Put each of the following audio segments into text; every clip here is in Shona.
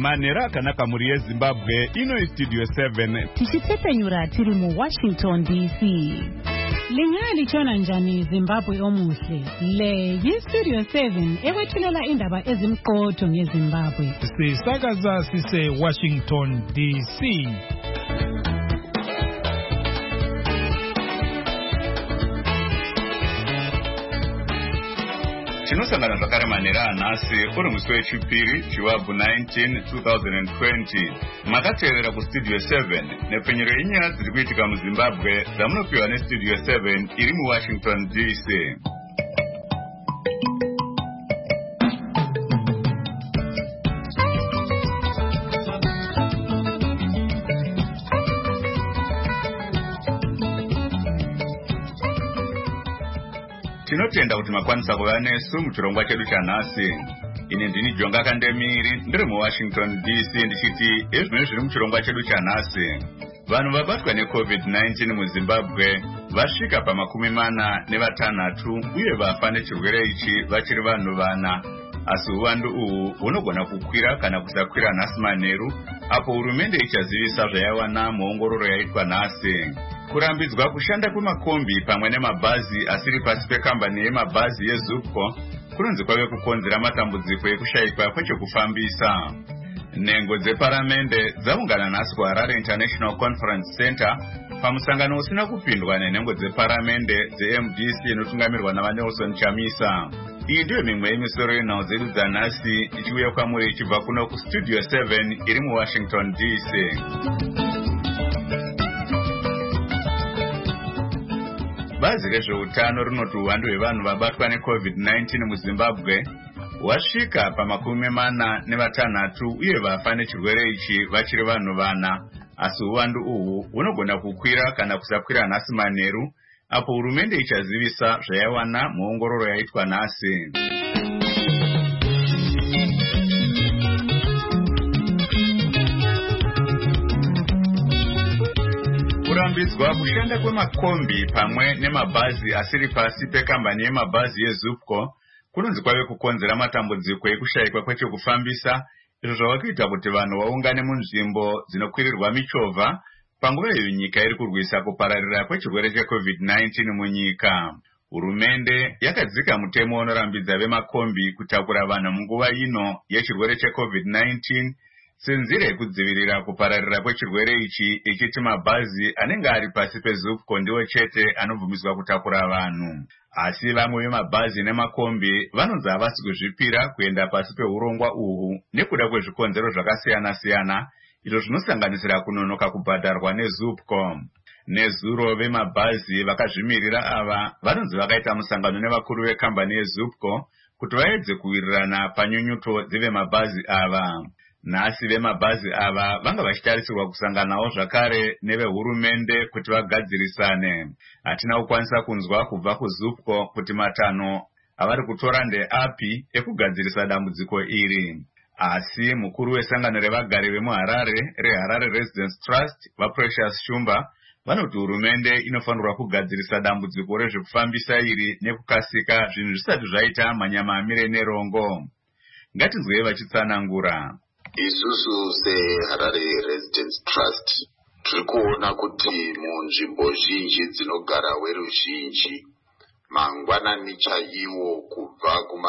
manera kanaka muri Zimbabwe ino studio 7 tichitepenyura tiri mu Washington DC. Lingali chona njani Zimbabwe omuhle. Le yi studio 7 ewethulela indaba ezimqotho ngeZimbabwe. Sisakaza sise Washington DC. Tinosangana zvakare manera anhasi uri musi wechipiri chiwabvu 19 2020 makateerera kustudio 7 nepfenyero yenyaya dziri kuitika muZimbabwe dzamunopiwa nestudio 7 iri muWashington DC. Tinotenda kuti makwanisa kuva nesu muchirongwa chedu chanhasi. Ine ndini Jonga Kandemiri ndiri muWashington DC ndichiti ezvino zviri muchirongwa chedu chanhasi. Vanhu vabatwa neCovid-19 muZimbabwe vasvika pa46 uye vafa nechirwere ichi vachiri vanhu vana. Asi uwandu uhu hunogona kukwira kana kusakwira nhasi manheru apo hurumende ichazivisa zvayawana muongororo yaitwa nhasi. Kurambidzwa kushanda kwemakombi pamwe nemabhazi asiri pasi pekambani yemabhazi yeZupco kunonzi kwave kukonzera matambudziko ekushayikwa kwechekufambisa. Nhengo dzeparamende dzaungana nhasi kuHarare International Conference Center pamusangano usina kupindwa nenhengo dzeparamende dzeMDC inotungamirwa naVaNelson Chamisa. Iyi ndiyo mimwe yemisoro yenhau dzedu dzanhasi ichiuya kwamuri ichibva kuno kustudio 7 iri muWashington DC. Bazi rezveutano rinoti uwandu hwevanhu vabatwa neCovid-19 muZimbabwe wasvika pa46 uye vafa nechirwere ichi vachiri vanhu vana. Asi uwandu uhu hunogona kukwira kana kusakwira nhasi manheru apo hurumende ichazivisa zvayawana muongororo yaitwa nhasi. Kurambidzwa kushanda kwemakombi pamwe nemabhazi asiri pasi pekambani yemabhazi yeZupco kunonzi kwave kukonzera matambudziko ekushayikwa kwechekufambisa, izvo zvava kuita kuti vanhu vaungane munzvimbo dzinokwirirwa michovha panguva iyo nyika iri kurwisa kupararira kwechirwere cheCovid-19 munyika. Hurumende yakadzika mutemo unorambidza vemakombi kutakura vanhu munguva ino yechirwere cheCovid-19 senzira yekudzivirira kupararira kwechirwere ichi, ichiti mabhazi anenge ari pasi peZupco ndiwo chete anobvumiswa kutakura vanhu. Asi vamwe vemabhazi nemakombi vanonzi havasi kuzvipira kuenda pasi peurongwa uhu nekuda kwezvikonzero zvakasiyana-siyana, izvo zvinosanganisira kunonoka kubhadharwa neZupco. Nezuro vemabhazi vakazvimirira ava vanonzi vakaita musangano nevakuru vekambani yeZupco kuti vaedze kuwirirana panyunyuto dzevemabhazi ava. Nhasi vemabhazi ava vanga vachitarisirwa kusanganawo zvakare nevehurumende kuti vagadzirisane. Hatina kukwanisa kunzwa kubva kuZupco kuti matanho avari kutora ndeapi ekugadzirisa dambudziko iri. Asi mukuru wesangano revagari vemuHarare reHarare Residence Trust vaPrecious Shumba vanoti hurumende inofanirwa kugadzirisa dambudziko rezvekufambisa iri nekukasika zvinhu zvisati zvaita manyama amire nerongo. Ngatinzwei vachitsanangura. Isusu seHarare Residence Trust tiri kuona kuti munzvimbo zhinji dzinogara veruzhinji mangwanani chaiwo kubva kuma 6,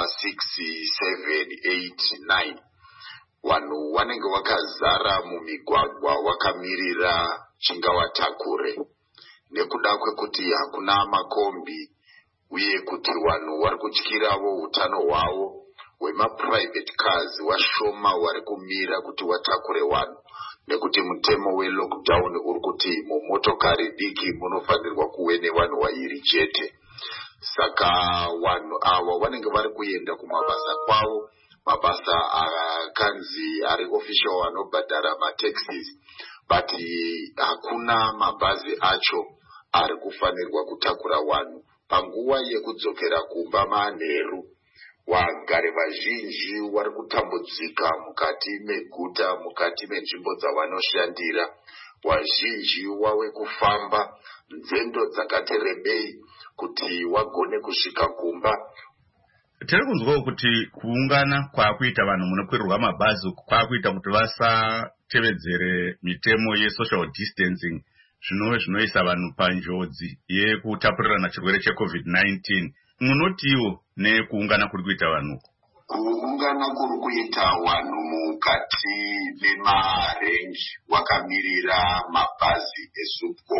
7, 8, 9 vanhu vanenge vakazara mumigwagwa vakamirira chingawatakure nekuda kwekuti hakuna makombi uye kuti vanhu vari kutyirawo utano hwavo hwemaprivate cars washoma vari kumira kuti watakure vanhu nekuti mutemo welockdown uri kuti mumotokari diki munofanirwa kuve nevanhu vairi chete. Saka vanhu ava vanenge vari kuenda kumabasa kwavo, mabasa akanzi ari official anobhadhara mataxis, but hakuna mabhazi acho ari kufanirwa kutakura vanhu panguva yekudzokera kumba manheru. Vagari vazhinji vari kutambudzika mukati meguta, mukati menzvimbo dzavanoshandira. Vazhinji wave kufamba nzendo dzakati rebei kuti wagone kusvika kumba tiri kunzwawo kuti kuungana kwakuita vanhu munokwirirwa mabhazi kwakuita kuti vasatevedzere mitemo yesocial distancing zvinoisa vanhu panjodzi yekutapurirana chirwere cheCovid-19. Munotiwo nekuungana kuri kuita vanhu? Kuungana kuri kuita vanhu mukati memarenji wakamirira mabhazi eSUPCO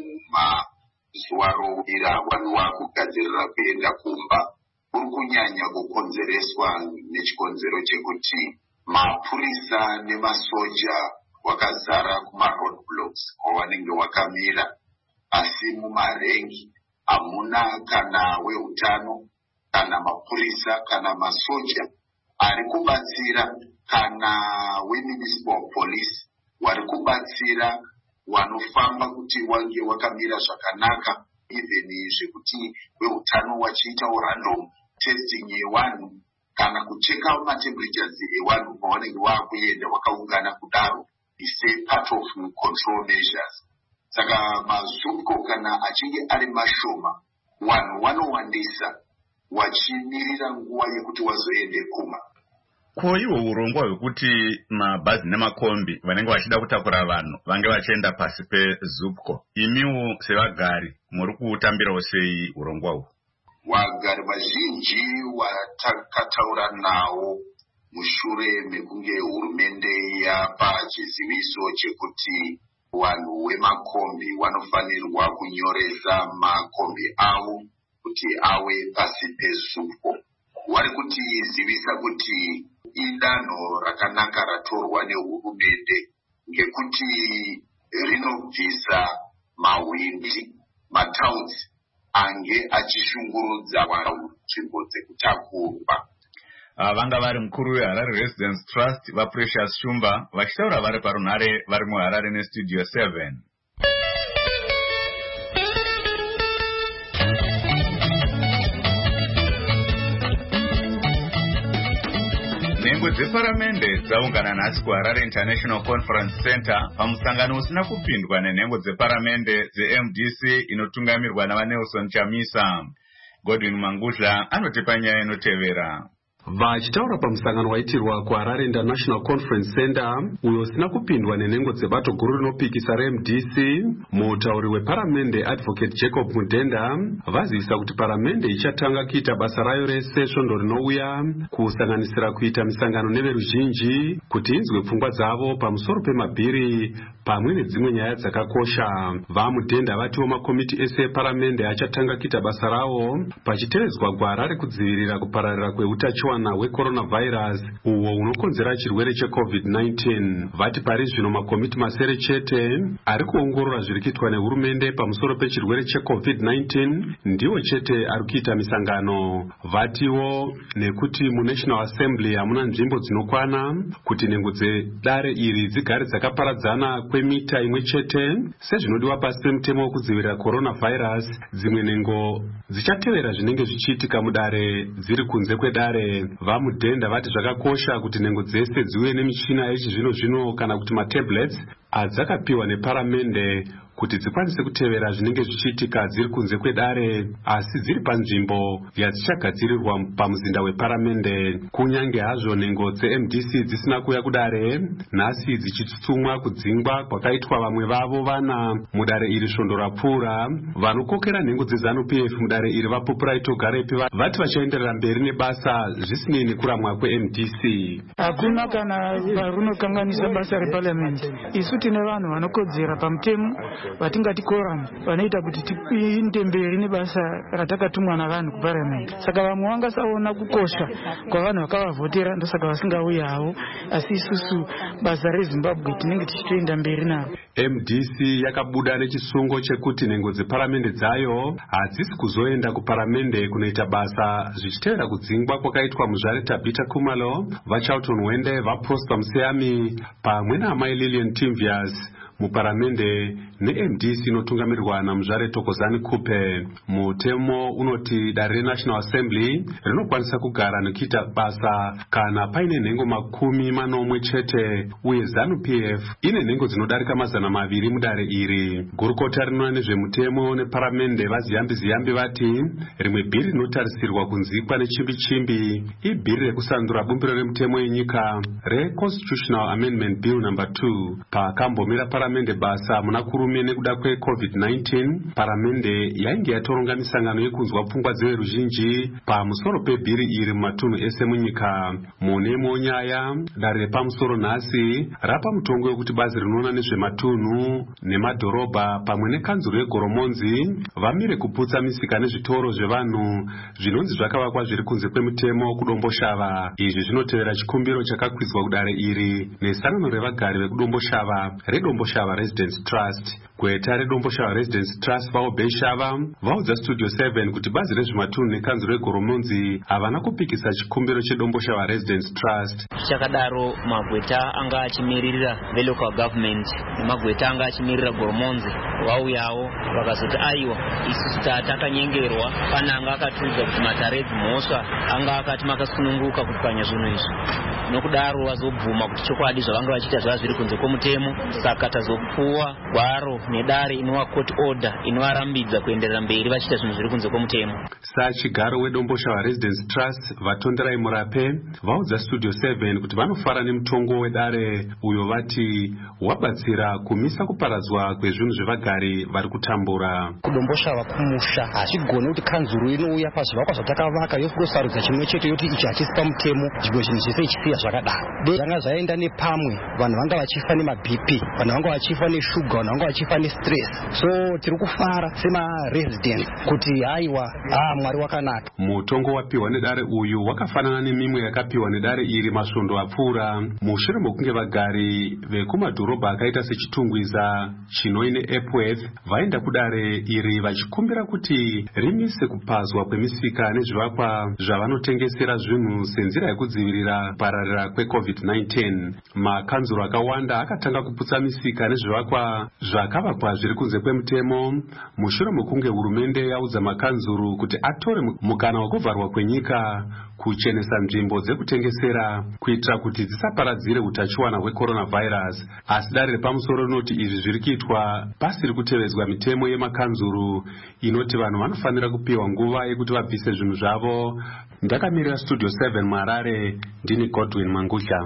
mumazuva rovira vanhu vakugadzirira kuenda kumba kuri kunyanya kukonzereswa nechikonzero chekuti mapurisa nemasoja wakazara kumaroadblocks kwavanenge wakamira, asi mumarengi hamuna kana weutano kana mapurisa kana masoja ari kubatsira kana wemunicipal police wari kubatsira vanofamba kuti wange wakamira zvakanaka, even zvekuti weutano wachiita random testing yevanhu kana kucheka matemperatures evanhu pavanenge vakuenda vakaungana kudaro is a part of control measures. Saka maSUPCO kana achinge ari mashoma vanhu vanowandisa wachimirira nguva yekuti wazoende kuma. Ko iwo urongwa hwekuti mabhazi nemakombi vanenge vachida kutakura vanhu vange vachienda pasi peSUPCO, imiwo sevagari muri kuutambirawo sei urongwa hwu? Vagari vazhinji watakataura nawo mushure mekunge hurumende yapa chiziviso chekuti vanhu vemakombi vanofanirwa kunyoresa makombi avo kuti ave pasi peSUPCO. Vari kutizivisa kuti idanho rakanaka ratorwa nehurumende ngekuti rinobvisa mawindi matauns ange achishungurudza vanhu nzvimbo dzekutakurwa. Vanga vari mukuru weHarare Residence Trust vaPrecious Shumba vachitaura vari parunhare vari muHarare neStudio 7. Nhengo dzeparamende dzaungana nhasi kuHarare International Conference Center pamusangano usina kupindwa nenhengo dzeparamende dzeMDC inotungamirwa navaNelson Chamisa. Godwin Mangudla anotipa nyaya inotevera. Vachitaura pamusangano waitirwa kuHarare International Conference Center uyo usina kupindwa nenhengo dzebato guru rinopikisa reMDC, mutauri weparamende Advocate Jacob Mudenda vazivisa kuti paramende ichatanga kuita basa rayo rese svondo rinouya kusanganisira kuita misangano neveruzhinji kuti inzwe pfungwa dzavo pamusoro pemabhiri pamwe nedzimwe nyaya dzakakosha. VaMudenda vatiwo makomiti ese eparamende achatanga kuita basa rawo pachitevedzwa gwara rekudzivirira kupararira kweutachiwana hwecoronavirus uwo unokonzera chirwere cheCovid-19. Vati pari zvino makomiti masere chete ari kuongorora zviri kuitwa nehurumende pamusoro pechirwere cheCovid-19 ndiwo chete ari kuita misangano. Vatiwo nekuti muNational Assembly hamuna nzvimbo dzinokwana kuti nhengo dzedare iri dzigare dzakaparadzana kwemita imwe chete sezvinodiwa pasi pemutemo wekudzivirira coronavirus, dzimwe nhengo dzichatevera zvinenge zvichiitika mudare dziri kunze kwedare. VaMudenda vati zvakakosha kuti nhengo dzese dziuye nemichina yechizvino-zvino kana kuti matablets adzakapiwa neparamende kuti dzikwanise kutevera zvinenge zvichiitika dziri kunze kwedare asi dziri panzvimbo yadzichagadzirirwa pamuzinda weparamende. Kunyange hazvo nhengo dzeMDC dzisina kuuya kudare nhasi dzichitsutsumwa kudzingwa kwakaitwa vamwe vavo vana mudare iri svondo rapfuura, vanokokera nhengo dzeZANU-PF mudare iri vaPopuraito Garepi vati vachaenderera mberi nebasa zvisinei nekuramwa kweMDC. Hakuna kana runokanganisa basa reparliament. Isu tine vanhu vanokodzera pamutemo vatingati quorum vanoita kuti tiende mberi nebasa ratakatumwa navanhu kuparliament. Saka vamwe vangasaona kukosha kwavanhu vakavavhotera ndosaka vasingauyi havo, asi isusu basa reZimbabwe tinenge tichitoenda mberi naro. MDC yakabuda nechisungo chekuti nhengo dzeparamende dzayo hadzisi kuzoenda kuparamende kunoita basa zvichitevera kudzingwa kwakaitwa muzvare Tabita Kumalo, vaCharlton Wende, vaProsper Museyami pamwe naMai Lillian Timvias muparamende neMDC inotungamirirwa namuzvare Thokozani Kupe. Mutemo unoti dare reNational Assembly rinokwanisa kugara nekuita basa kana paine nhengo 40 chete, uye ZANU-PF ine nhengo dzinodarika 200 mudare iri. Gurukota rinoona nezvemutemo neparamende vaziyambi vati rimwe bhiri rinotarisirwa kunzikwa nechimbi-chimbi ibhiri rekusandura bumbiro remutemo yenyika reConstitutional Amendment Bill No. 2. Pakambomira paramende basa muna kurume nekuda kweCovid-19, paramende yainge yatoronga misangano yekunzwa pfungwa dzeveruzhinji pamusoro pebhiri iri mumatunhu ese munyika. Munemo nyaya dare repamusoro nhasi rapa mutongo wekuti bazi rinoona nezvematunhu nemadhorobha pamwe nekanzuro yegoromonzi vamire kuputsa misika nezvitoro zvevanhu zvinonzi zvakavakwa zviri kunze kwemutemo kudomboshava. Izvi zvinotevera chikumbiro chakakwizwa kudare iri nesangano revagari vekudomboshava redomboshava Residence Trust. Gweta redomboshava Residence Trust vaobhei Shava vaudza Studio 7 kuti bazi rezvematunhu nekanzuro yegoromonzi havana kupikisa chikumbiro chedomboshava Residence Trust. Chakadaro magweta anga achimirira velocal government nemagweta anga achimirira goromonzi vauyawo vakazoti aiwa isusu takanyengerwa pana anga akatiudza kuti mataredzi mhosva anga akati makasununguka kupwanya zvinhu izvi, nokudaro vazobvuma kuti chokwadi zvavanga vachiita zvava zviri kunze kwomutemo, saka tazopuwa gwaro nedare inova court order inovarambidza kuenderera mberi vachiita zvinhu zviri kunze kwomutemo. Sachigaro wedomboshava Residence Trust Vatonderai Murape vaudza Studio 7 kuti vanofara nemutongo wedare uyo vati wabatsira kumisa kuparadzwa kwezvinhu zvevagari vari kutambura. Kudomboshava kumusha hachigone kuti kanzuro inouya pazvivakwa zvatakavaka yosarudza chimwe chete yoti ichi hachisi pamutemo, zvimwe zvinhu zvese ichisiya zvakadaro. Zvanga zvaenda nepamwe vanhu vanga vachifa nemaBP, vanhu vanga vachifa neshuga, vanhu vanga vachifa nestress. So tiri kufara semaresidents kuti haiwa Mwari wakanaka. Mutongo wapiwa nedare uyu wakafanana nemimwe yakapiwa nedare iri masvondo apfuura mushure mokunge vagari vekumadhorobha akaita sechitungwiza chinoine Epworth vaenda kudare iri vachikumbira kuti rimise kupazwa kwemisika nezvivakwa zvavanotengesera zvinhu senzira yekudzivirira kupararira kweCovid-19. Makanzuro akawanda akatanga kuputsa misika nezvivakwa zvakavakwa zviri kunze kwemutemo mushure mokunge hurumende yaudza makanzuro kuti atore mukana wekuvharwa kwenyika kuchenesa nzvimbo dzekutengesera kuitira kuti dzisaparadzire utachiwana hwecoronavirus. Asi dare repamusoro rinoti izvi zviri kuitwa pasiri kutevedzwa mitemo yemakanzuro inoti vanhu vanofanira kupiwa nguva yekuti vabvise zvinhu zvavo. Ndakamirira Studio 7 muHarare, ndini Godwin Mangusha.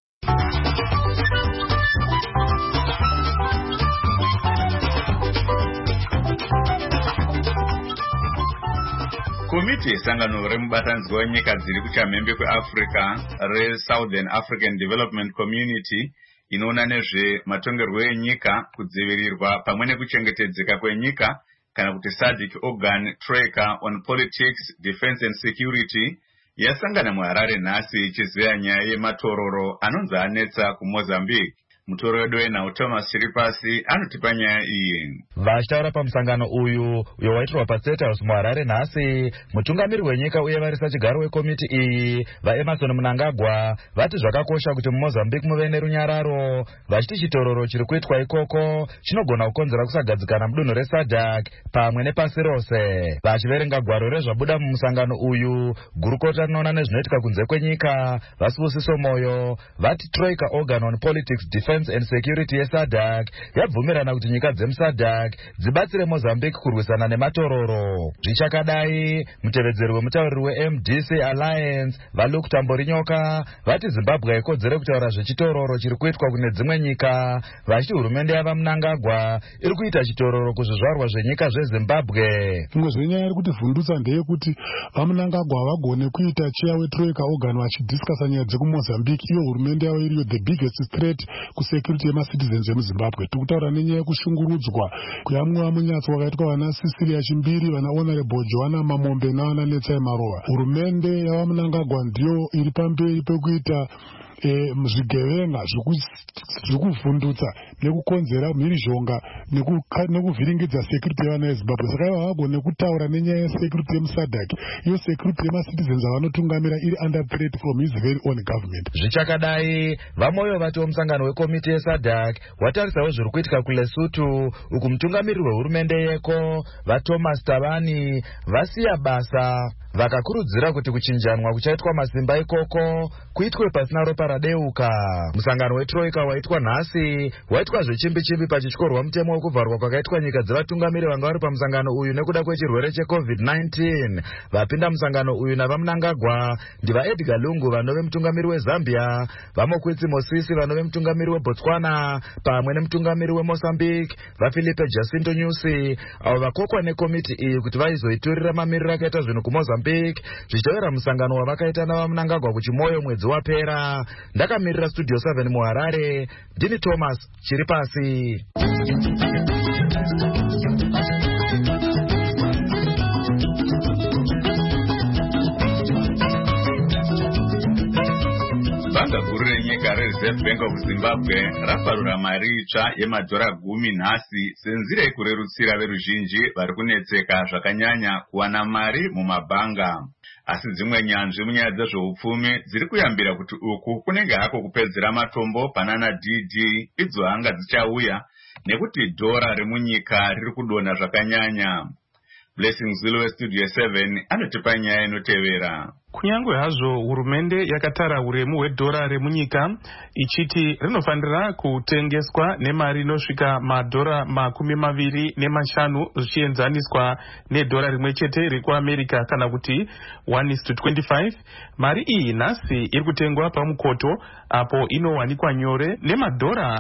Komiti yesangano remubatanzwa wenyika dziri kuchamhembe kweAfrica reSouthern African Development Community inoona nezvematongerwo enyika, kudzivirirwa pamwe nekuchengetedzeka kwenyika kana kuti SADC Organ Tracker on Politics, Defense and Security yasangana muHarare nhasi ichiziya nyaya yematororo anonzi anetsa kuMozambique. Mutoro wedu wenhau Thomas Chiripasi anotipa nyaya iyi. Vachitaura pamusangano uyo waitirwa paState House muHarare nhasi, mutungamiri wenyika uye varisa chigaro wekomiti iyi vaEmerson Mnangagwa vati zvakakosha kuti muMozambique muve nerunyararo, vachiti chitororo chiri kuitwa ikoko chinogona kukonzera kusagadzikana mudunhu reSADC pamwe nepasi rose. Vachiverenga gwaro rezvabuda mumusangano uyu, gurukota rinoona nezvinoitika kunze kwenyika Vasibusiso Moyo vati Troika Organ on Politics, Defense and Security yeSADC yabvumirana kuti nyika dzemuSADC dzibatsire Mozambique kurwisana nematororo. Zvichakadai, mutevedzeri wemutauriri weMDC Alliance Valuku Tamborinyoka vati Zimbabwe haikodzere kutaura zvechitororo chiri kuitwa kune dzimwe nyika, vachiti hurumende yavaMnangagwa iri kuita chitororo kuzvizvarwa zvenyika zveZimbabwe. Zvimwe zvenyaya iri kuti vhundutsa ndeyekuti vaMnangagwa havagone kuita cheya weTroika Organ vachidhiskasa nyaya dzekuMozambique, iyo hurumende yavo iriyo the biggest threat security yemacitizens vemuZimbabwe. Tikutaura nenyaya yekushungurudzwa kweyamwe vamunyatswa wakaitwa vana Cecilia Chimbiri, vana Honorable Joanna Mamombe navana Netsai Marowa. Hurumende yavaMnangagwa ndiyo iri pamberi pekuita zvigevenga zviri kuvhundutsa nekukonzera mhirizhonga nekuvhiringidza security yevana vezimbabwe. Saka ivo havagone kutaura nenyaya yesecurity yemusadhak. Iyo security yemacitizens avanotungamira iri under threat from his very own government. Zvichakadai, vamwewo vati womusangano wekomiti yesadhak watarisawo zviri kuitika kuLesotho, uku mutungamiriri wehurumende yeko vaThomas Thabane vasiya basa vakakurudzira kuti kuchinjanwa kuchaitwa masimba ikoko kuitwe pasina ropa radeuka. Musangano wetroika waitwa nhasi waitwa zvechimbi-chimbi pachityorwa mutemo wekuvharwa kwakaitwa nyika dzevatungamiri vanga vari pamusangano uyu nekuda kwechirwere cheCovid-19. Vapinda musangano uyu navaMnangagwa ndivaEdgar Lungu vanove mutungamiri weZambia, vaMokwitsi Mosisi vanove mutungamiri weBotswana pamwe nemutungamiri weMozambique vaFilipe Jacinto Nyusi, avo vakokwa nekomiti iyi kuti vaizoiturira mamiriro akaita zvinhu kuMozambique zvichitevera musangano wavakaita navaMnangagwa kuchimoyo mwedzi wapera. Ndakamirira Studio 7 muHarare, ndini Thomas Chiripasi. Banga guru renyika reReserve Bank of Zimbabwe raparura mari itsva yemadhora 10 nhasi senzira yekurerutsira veruzhinji vari kunetseka zvakanyanya kuwana mari mumabhanga. Asi dzimwe nyanzvi munyaya dzezveupfumi dziri kuyambira kuti uku kunenge hako kupedzera matombo panana DD idzo hanga dzichauya nekuti dhora remunyika riri kudonha zvakanyanya. Blessing Zulu weStudio 7 anotipa nyaya inotevera. Kunyangwe hazvo hurumende yakatara uremu hwedhora remunyika ichiti rinofanira kutengeswa nemari inosvika madhora 25 zvichienzaniswa nedhora rimwe chete rekuAmerica kana kuti 1:25, mari iyi nhasi iri kutengwa pamukoto apo inowanikwa nyore nemadhora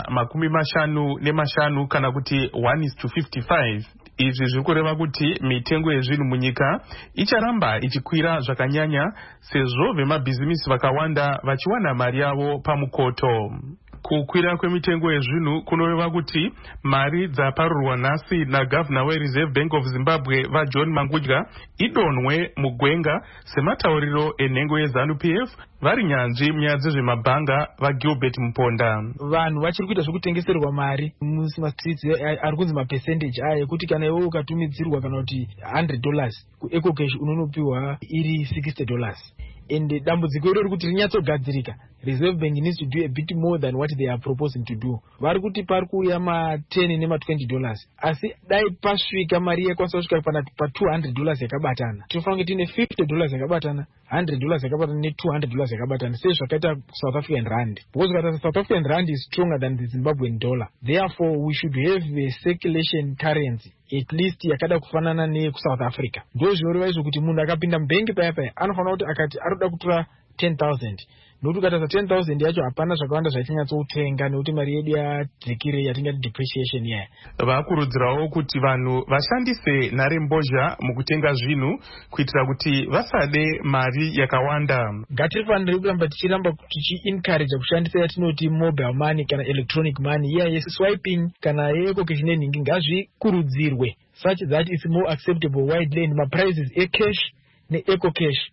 55 kana kuti 1:55. Izvi zviri kureva kuti mitengo yezvinhu munyika icharamba ichikwira zvakanyanya sezvo vemabhizimisi vakawanda vachiwana mari yavo pamukoto. Kukwira kwemitengo yezvinhu kunoreva kuti mari dzaparurwa nhasi nagavhuna weReserve Bank of Zimbabwe vaJohn Mangudya idonhwe mugwenga sematauriro enhengo yeZANU-PF vari nyanzvi munyaya dzezvemabhanga vaGilbert Muponda. Vanhu vachiri kuita zvekutengeserwa mari mumastriti ari kunzi mapercentage aya ekuti kana iwe ukatumidzirwa kana kuti $100 kuEcocash unonopiwa iri $60. And dambudziko iro kuti rinyatsogadzirika, Reserve Bank needs to do a bit more than what they are proposing to do. Vari kuti pari kuuya $10 nema$20, asi dai pasvika mari yakwanisa kusvika pa$200 yakabatana, tinofanira kuti tine $50 yakabatana, $100 yakabatana ne$200 yakabatana, sezvakaita South African rand, because South African rand is stronger than the Zimbabwean dollar. Therefore we should have a circulation currency at least yakada kufanana neSouth Africa. Ndo zvoreva izvo kuti munhu akapinda mubhengi paya anofanira kuti akati arikuda kutora 10,000, nokuti ukatasa 10,000 yacho hapana zvakawanda zvaichanyatsotenga nekuti mari yedu yadzikire yatingati depreciation yaya. Vakurudzirawo kuti vanhu vashandise nhare mbozha mukutenga zvinhu kuitira kuti vasade mari yakawanda. Ngatifanire kuramba tichiramba tichi-encourage kushandisa yatinoti mobile money kana electronic money, swiping kana yeEcocash nenhingi ngazvikurudzirwe such that it's more acceptable widely, and maprices eCash neEcocash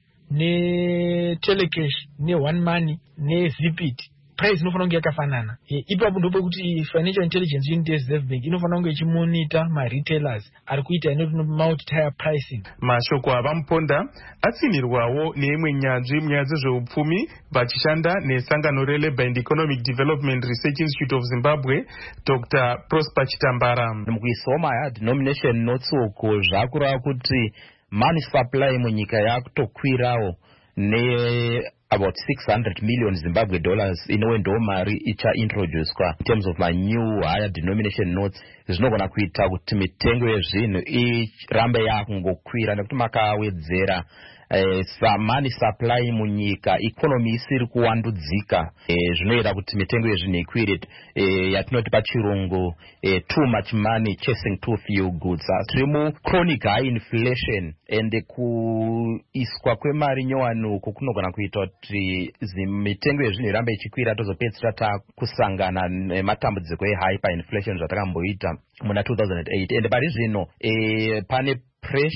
neTelecash neOne Money neZipit price inofanira kunge yakafanana. Ipapo ndipo kuti financial intelligence unit yeReserve Bank inofanira kunge ichimonita maretailers ari kuita inoti multi-tier pricing. Mashoko avaMuponda atsinirwawo neimwe nyanzvi munyaya dzezveupfumi vachishanda nesangano reLabour and Economic Development Research Institute of Zimbabwe, Dr. Prosper Chitambara. Mukuisawo denomination notes uko zvakureva kuti money supply munyika yakutokwirawo ne about 600 million Zimbabwe dollars inowe ndo mari ichaintroduced in terms of my new higher denomination notes. Zvinogona kuita kuti mitengo yezvinhu irambe yakungokwira nekuti makawedzera money supply munyika, economy isiri kuwandudzika, zvinoita kuti mitengo yezvinhu ikwire, yatinoti pachirungu too much money chasing too few goods. Tiri mu chronic high inflation, and kuiswa kwemari nyowani uku kunogona kuita kuti mitengo yezvinhu irambe ichikwira tozopedzisira takusangana nematambudziko ehyperinflation zvatakamboita muna 2008. And pari zvino pane pressure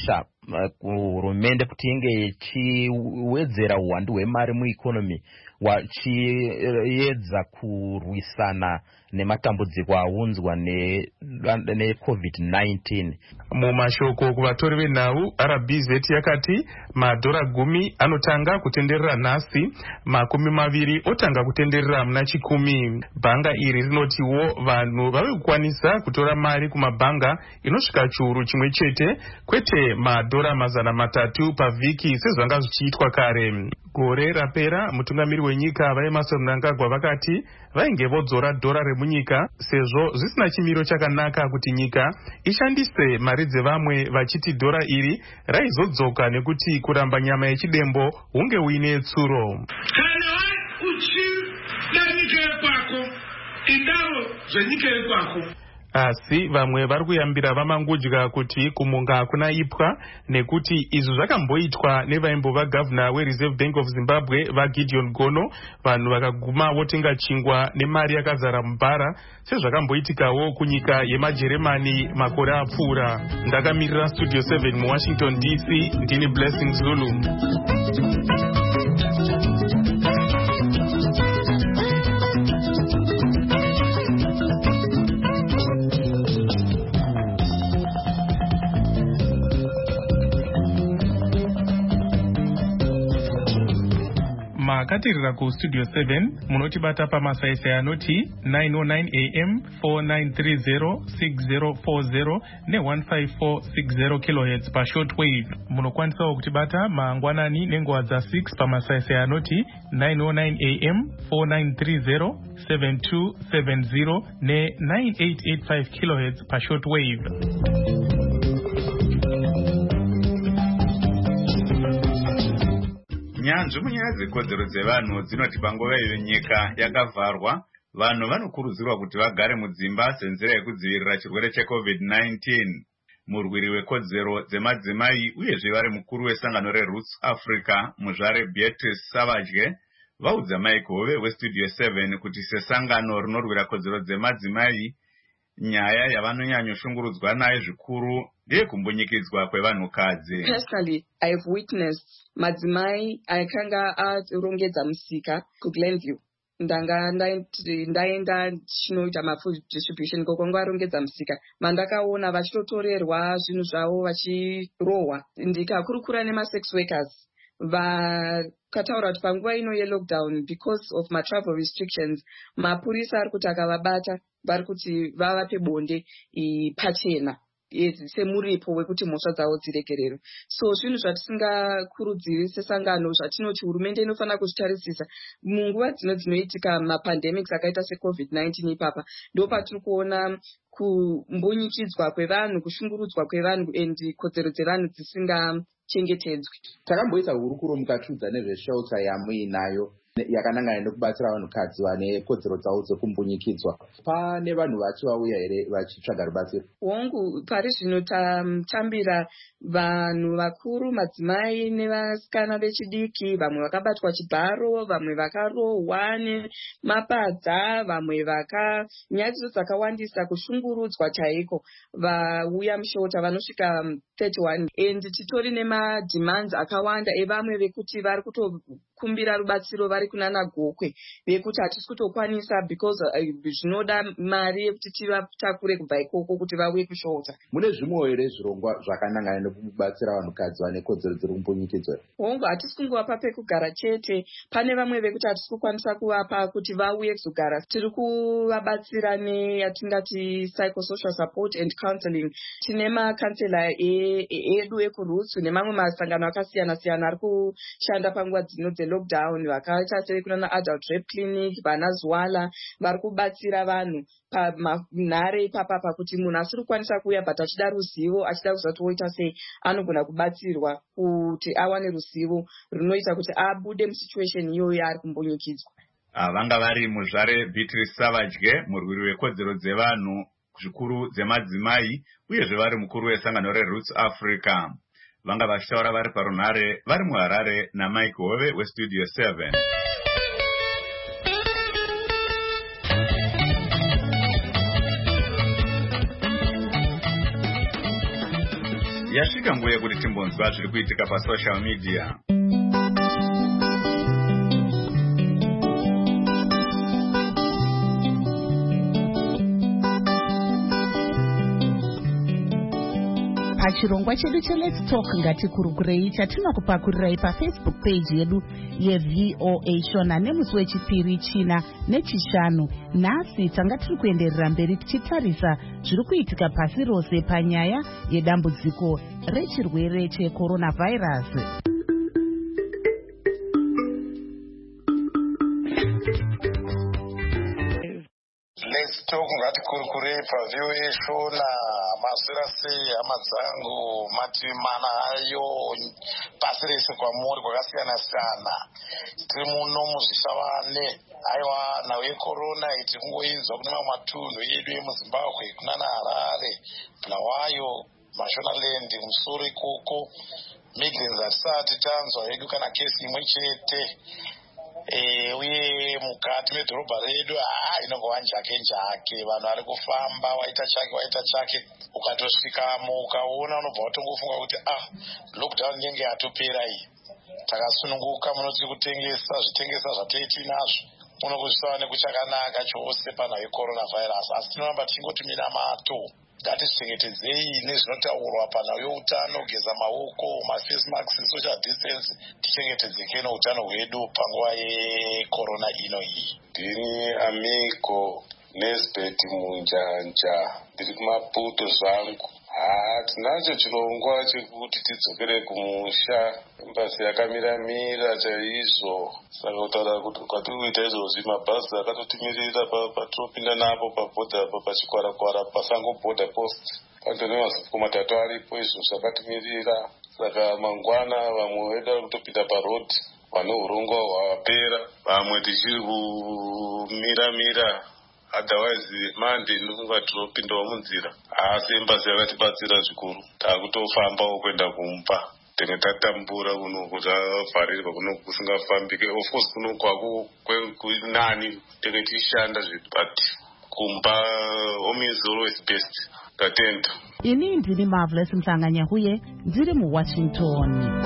kuhurumende kuti inge ichiwedzera uwandu hwemari muikonomi wachiedza kurwisana nematambudziko aunzwa neCovid-19. Mumashoko kuvatori venhau, RBZ yakati madhora 10 anotanga kutenderera nhasi, 20 otanga kutenderera muna 10. Bhanga iri rinotiwo vanhu vave kukwanisa kutora mari kumabhanga inosvika chiuru chimwe chete, kwete madhora 300 pavhiki sezvanga zvichiitwa kare. Gore rapera mutungamiri wenyika vaEmmerson Mnangagwa vakati vainge vodzora dhora remunyika sezvo zvisina chimiro chakanaka kuti nyika ishandise mari dzevamwe, vachiti dhora iri raizodzoka nekuti kuramba nyama yechidembo hunge uine tsuro. Kana uchida nyika yekwako indaro zvenyika yekwako. Asi vamwe vari kuyambira vamangudya kuti kumunga hakuna ipwa, nekuti izvi zvakamboitwa nevaimbova gavhuna weReserve Bank of Zimbabwe vaGideon Gono, vanhu vakaguma votenga chingwa nemari yakazara mubhara sezvakamboitikawo kunyika yemajeremani makore apfuura. Ndakamirira Studio 7 muWashington DC, ndini Blessings Lulu. Makatirira ku Studio 7 munotibata pamasaisai anoti 909 AM 4930 6040 ne15460 kHz pa shortwave. Munokwanisawo kutibata mangwanani nenguva dza6 pamasaisai anoti 909 AM 4930 7270 ne9885 kHz pa shortwave. Nyanzvi munyaya dzekodzero dzevanhu dzinoti panguva iyo nyika yakavharwa, vanhu vanokurudzirwa kuti vagare mudzimba senzira yekudzivirira chirwere cheCovid-19. Murwiri wekodzero dzemadzimai uyezve vari mukuru wesangano reRoots Africa, muzvare Beatrice Savage, vaudza Mike Hove weStudio 7 kuti sesangano rinorwira kodzero dzemadzimai, nyaya yavanonyanyoshungurudzwa nayo zvikuru ndeyekumbunyikidzwa kwevanhukadzi. Personally, I have witnessed madzimai akanga arongedza musika kuGlenview. Ndaenda chinoita mafood distribution kokonga arongedza musika. Mandakaona vachitotorerwa zvinhu zvavo vachirohwa. Ndikakurukura nemasex workers. Vakataura kuti panguva ino yelockdown, because of travel restrictions, mapurisa ari kuti akavabata vari kuti vavape bonde pachena semuripo wekuti mhosva dzavo dziregererwe. So zvinhu zvatisingakurudziri sesangano, zvatinoti hurumende inofanira kuzvitarisisa munguva dzinoitika mapandemics akaita seCovid-19 ipapa, ndo patiri kuona kumbunyikidzwa kwevanhu, kushungurudzwa kwevanhu kodzero dzevanhu dzisingachengetedzwi. Takamboisa hurukuro mukatiudza nezveshelter yamuinayo yakanangana nekubatsira vanhukadzi vane kodzero dzavo dzekumbunyikidzwa. Pane vanhu vachi vauya here vachitsvaga rubatsiro? Hongu, pari zvino tambira vanhu vakuru, madzimai nevasikana vechidiki, vamwe vakabatwa chibharo, vamwe vakarohwa nemapadza, vamwe nyaya dzakawandisa, kushungurudzwa chaiko. Vauya mushota vanosvika 31 and titori nemademands akawanda evamwe vekuti vari kutokumbira rubatsiro vari kunana gokwe, vekuti hatisi kutokwanisa because zvinoda mari yekuti tivatakure kubva ikoko kuti vauye kushota. Mune zvimwe here zvirongwa zvakanangana nekubatsira vanhukadzi vane kodzero dziri kumbunyikidzwa? Hongu, hatisi kungovapa pekugara chete. Pane vamwe vekuti hatisi kukwanisa kuvapa kuti vauye kuzogara. Tiri kuvabatsira neyatingati psychosocial support and counseling. Tine makansela edu ekuRoots nemamwe masangano akasiyana-siyana ari kushanda panguva dzino dzelockdown, vakaita sekunana adult rep clinic, vana Zwala, vari kubatsira vanhu panhare ipapa kuti munhu asiri kukwanisa kuuya but achida ruzivo, achida kuzati woita sei, anogona kubatsirwa kuti awane ruzivo runoita kuti abude musituation iyoyo ari kumbunyikidzwa. Vanga vari muzvare Beatrice Savage, murwiri wekodzero dzevanhu zvikuru dzemadzimai, uyezve vari mukuru wesangano reRoots Africa. Vanga vachitaura vari parunhare vari muHarare naMike Hove weStudio 7. yasvika nguva yekuti timbonzwa zviri kuitika pasocial media. Pachirongwa chedu cheLet's Talk ngatikurukurei chatinokupakurirai paFacebook page yedu yeVOA Shona nemusi wechipiri, china nechishanu. Nhasi tanga tiri kuenderera mberi tichitarisa zviri kuitika pasi rose panyaya yedambudziko rechirwere cheCoronavirus. Let's Talk ngatikurukurei paVOA Shona. Mazwira sei hama dzangu, mativi mana ayo pasi rese kwamuri kwakasiyana siyana. Tiri muno muzvishavane. Aiwa, nhau yecorona iti kungoinzwa kune mamwe matunhu edu emuZimbabwe, kunana Harare, Bulawayo, Mashonaland, Musoro ikoko, Midlands hatisati tanzwa hedu kana kesi imwe chete. Uye mukati medhorobha redu inongova njake njake, vanhu vari kufamba, waita chake ukatosvikamo ukaona unobva watongofunga kuti lockdown inenge yatopera iyi. Takasununguka munoti kutengesa zvitengesa zvatoiti nazvo unokuzvisava nekuchakanaka chose panhau yeCoronavirus, asi tinoramba tichingotumira mato. Ngatizvichengetedzei nezvinotaurwa panhau yeutano, kugeza maoko, maface masks, social distance, tichengetedzeke neutano hwedu panguva yecorona ino iyi. Ndini Amigo Nesbeth Munjanja, ndiri kuMaputo zvangu. Tinacho chirongwa chekuti tidzokere kumusha, basi yakamira chaizvo. Saka kutaura kuti kwatiri kuita izvozvi, mabhazi akatotimirira patopinda napo pabhodha apa pachikwara pasango border post. Panto nemasiku matatu aripo izvo zvakatimirira. Saka mangwana vamwe vedu kutopinda parodi, vane urongwa hwapera, vamwe tichiri kumira. Otherwise Monday ndinofunga tinopindawo munzira, asi embasi yakatibatsira zvikuru. Takutofambawo kuenda kumba, tenge tatambura kuno kuti avharirwa kuno kusingafambike. Of course kuno kwako kunani tenge tichishanda but kumba home is always best. Tatenda. Ini ndini Marvelous Mhlanganyahuye, ndiri muWashington.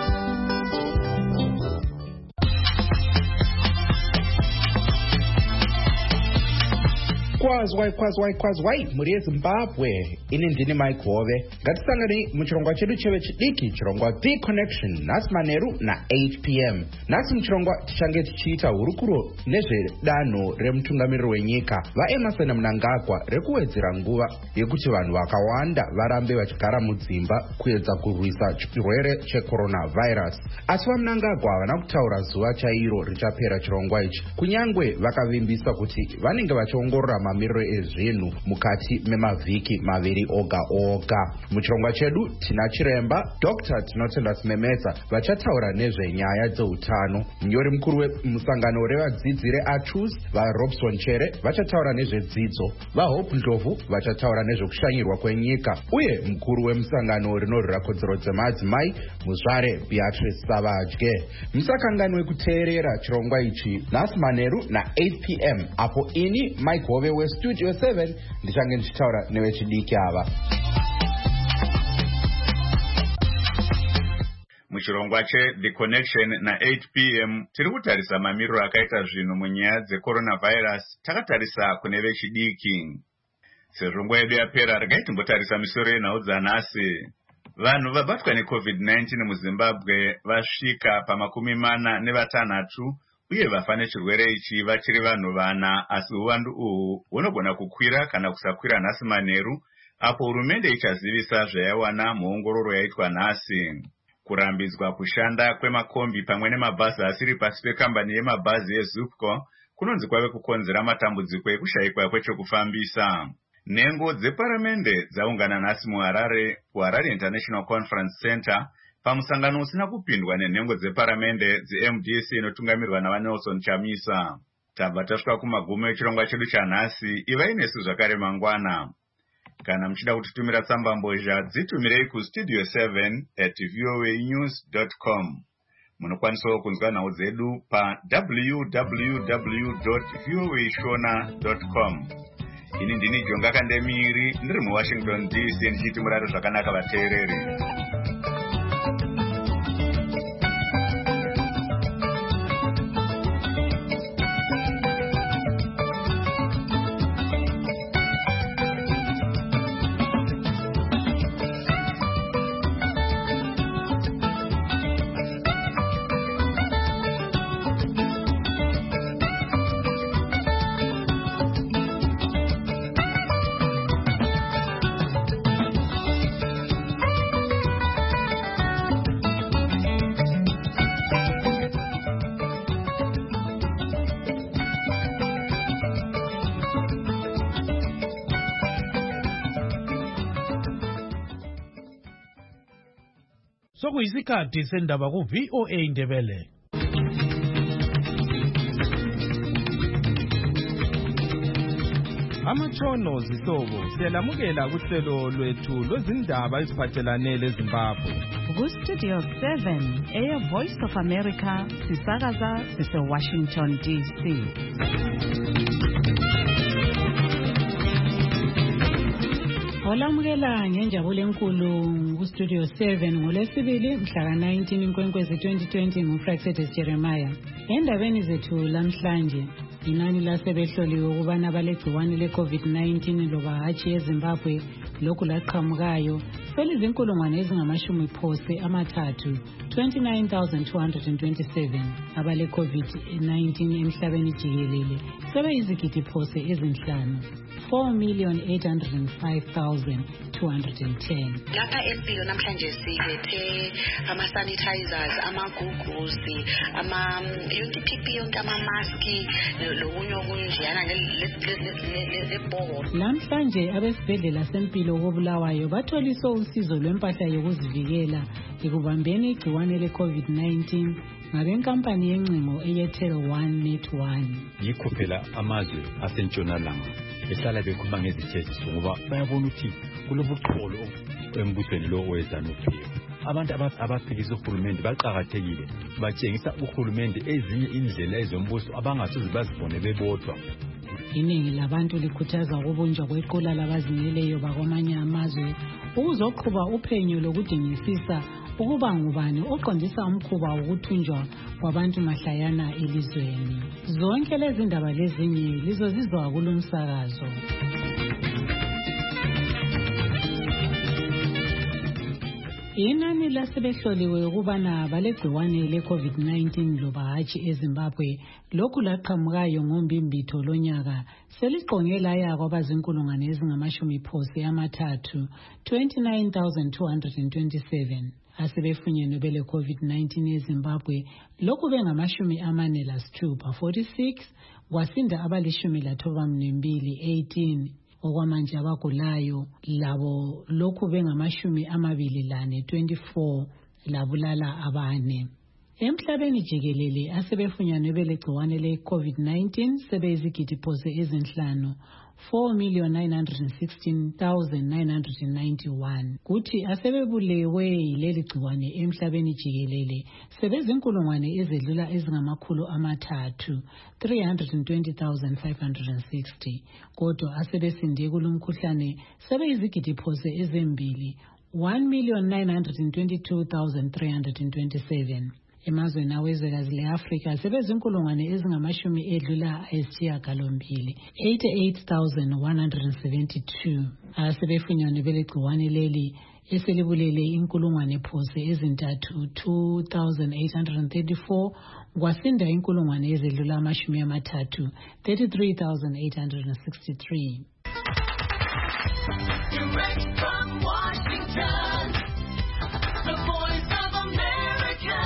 Kwazwai muri yeZimbabwe. Ini ndini Mike Hove. Ngatisangane muchirongwa chedu cheve chidiki, chirongwa The Connection, nhasi manheru na8 p.m. Nhasi muchirongwa tichange tichiita hurukuro nezvedanho remutungamiriri wenyika vaEmmerson Mnangagwa rekuwedzera nguva yekuti vanhu vakawanda varambe vachigara mudzimba kuedza kurwisa chirwere cheCoronavirus. Asi vaMnangagwa havana kutaura zuva chairo richapera chirongwa ichi, kunyangwe vakavimbisa kuti vanenge vachiongorora mamiriro ezvinhu mukati memavhiki maviri oga. Muchirongwa chedu tina chiremba Dr. Tinotenda Simemeza vachataura nezvenyaya dzeutano. Munyori mukuru wemusangano revadzidzi reATUS vaRobson Chere vachataura nezvedzidzo, vaHope Ndlovu vachataura nezvekushanyirwa kwenyika, uye mukuru wemusangano rinorwira kodzero dzemadzimai Muzvare Beatrice Savadye. Musakanganwe kuteerera chirongwa ichi nhasi manheru na8 p.m. apo ini Mike Hove weStudio 7 ndichange ndichitaura nevechidiki ava. Muchirongwa The Connection na8 p.m. tiri kutarisa mamiriro akaita zvinhu munyaya dzeCoronavirus. Takatarisa kune vechidiki. Sezvo nguva yedu yapera, regai timbotarisa misoro yenhau dzanhasi. Vanhu vabatwa neCovid-19 muZimbabwe vasvika pa46, uye vafa nechirwere ichi vachiri vanhu 4, asi uwandu uhu hunogona kukwira kana kusakwira nhasi manheru, apo hurumende ichazivisa zvayawana muongororo yaitwa nhasi. Kurambidzwa kushanda kwemakombi pamwe nemabhazi asiri pasi pekambani yemabhazi yeZupco kunonzi kwave kukonzera matambudziko ekushayikwa kwechokufambisa. Nhengo dzeparamende dzaungana nhasi muHarare kuHarare International Conference Center pamusangano usina kupindwa nenhengo dzeparamende dzeMDC inotungamirwa naVaNelson Chamisa. Tabva tasvika kumagumo echirongwa chedu chanhasi. Ivai nesu zvakare mangwana. Kana muchida kutitumira tsamba mbozha, dzitumirei kustudio 7@voanews.com. Munokwanisawo kunzwa nhau dzedu pa www.voashona.com. ini ndini Jonga Kandemiri ndiri muWashington DC ndichiti muraro zvakanaka vateereri. Sokuyisikhathi sendaba ku VOA Indebele. Amatshono zihlobo siyalamukela kuhlelo lwethu lwezindaba eziphathelane leZimbabwe. Ku-Studio 7 Voice of America sisakaza sise-Washington DC. Olamukela ngenjabulo enkulu ku-Studio 7 ngoLwesibili mhla ka-19 Inkwenkwezi 2020 nguFraxedes Jeremiah. Endabeni zethu lamhlanje, inani lasebehloliwe ukubana balegciwane le-COVID-19 loba hatshi eZimbabwe lokhu laqhamukayo selizinkulungwane ezingama-30 29,227 abale-COVID-19 emhlabeni jikelele sebeyizigidi phose ezinhlanu 4,805,210. Lapha empilo namhlanje silethe ama-sanitizers, amagugusi, yonke iPPE, yonke ama-maski, lokunye njeyana lebhoholo. Namhlanje abesibhedlela sempilo koBulawayo batholiswe usizo lwempahla yokuzivikela ekubambeni igciwane le-COVID-19 ngabenkampani yencingo eyeTel One Net One. Yikho phela amazwe asentshonalanga ehlala bekhuluma ngezithethiso ngoba bayabona ukuthi kulobucholo embusweni lo weZANU-PF. Abantu abaphikisa uhulumende baqhakathekile batshengisa uhulumende ezinye indlela ezombuso abangasoze bazibone bebodwa. Iningi labantu likhuthaza ukubunjwa kwequla labazimeleyo bakwamanye amazwe ukuzoqhuba uphenyo lokudingisisa ukuba ngubani oqondisa umkhuba wokuthunjwa kwabantu mahlayana elizweni. Zonke lezi ndaba lezinye lizozizwa kulomsakazo. Inani lasebehloliwe ukubana balegciwane le-COVID-19 loba hatshi eZimbabwe lokhu laqhamukayo ngombimbitho lonyaka seliqonge laya kwabazinkulungwane ezingama-30 29,227 asebefunyenwe bele-COVID-19 eZimbabwe lokhu bengama-46 kwasinda abali-12 18 okwamanje abagulayo labo lokhu bengama-24 24 labulala abane. Emhlabeni jikelele asebefunyanwe belegciwane le-COVID-19 sebeyizigidi phose ezinhlanu 4,916,991 kuthi asebebulewe yileli gciwane emhlabeni jikelele sebezinkulungwane ezedlula ezingama-300 320,560 kodwa asebesinde kulomkhuhlane sebeyizigidi phose ezimbili 1,922,327. Emazweni awezwekazi le-Afrika sebezinkulungwane ezingama-80 88,172 asebefunyanwe belegciwane leli eselibulele inkulungwane phose ezintathu 2,834 kwasinda inkulungwane ezedlula 30 33,863. Direct from Washington, the Voice of America,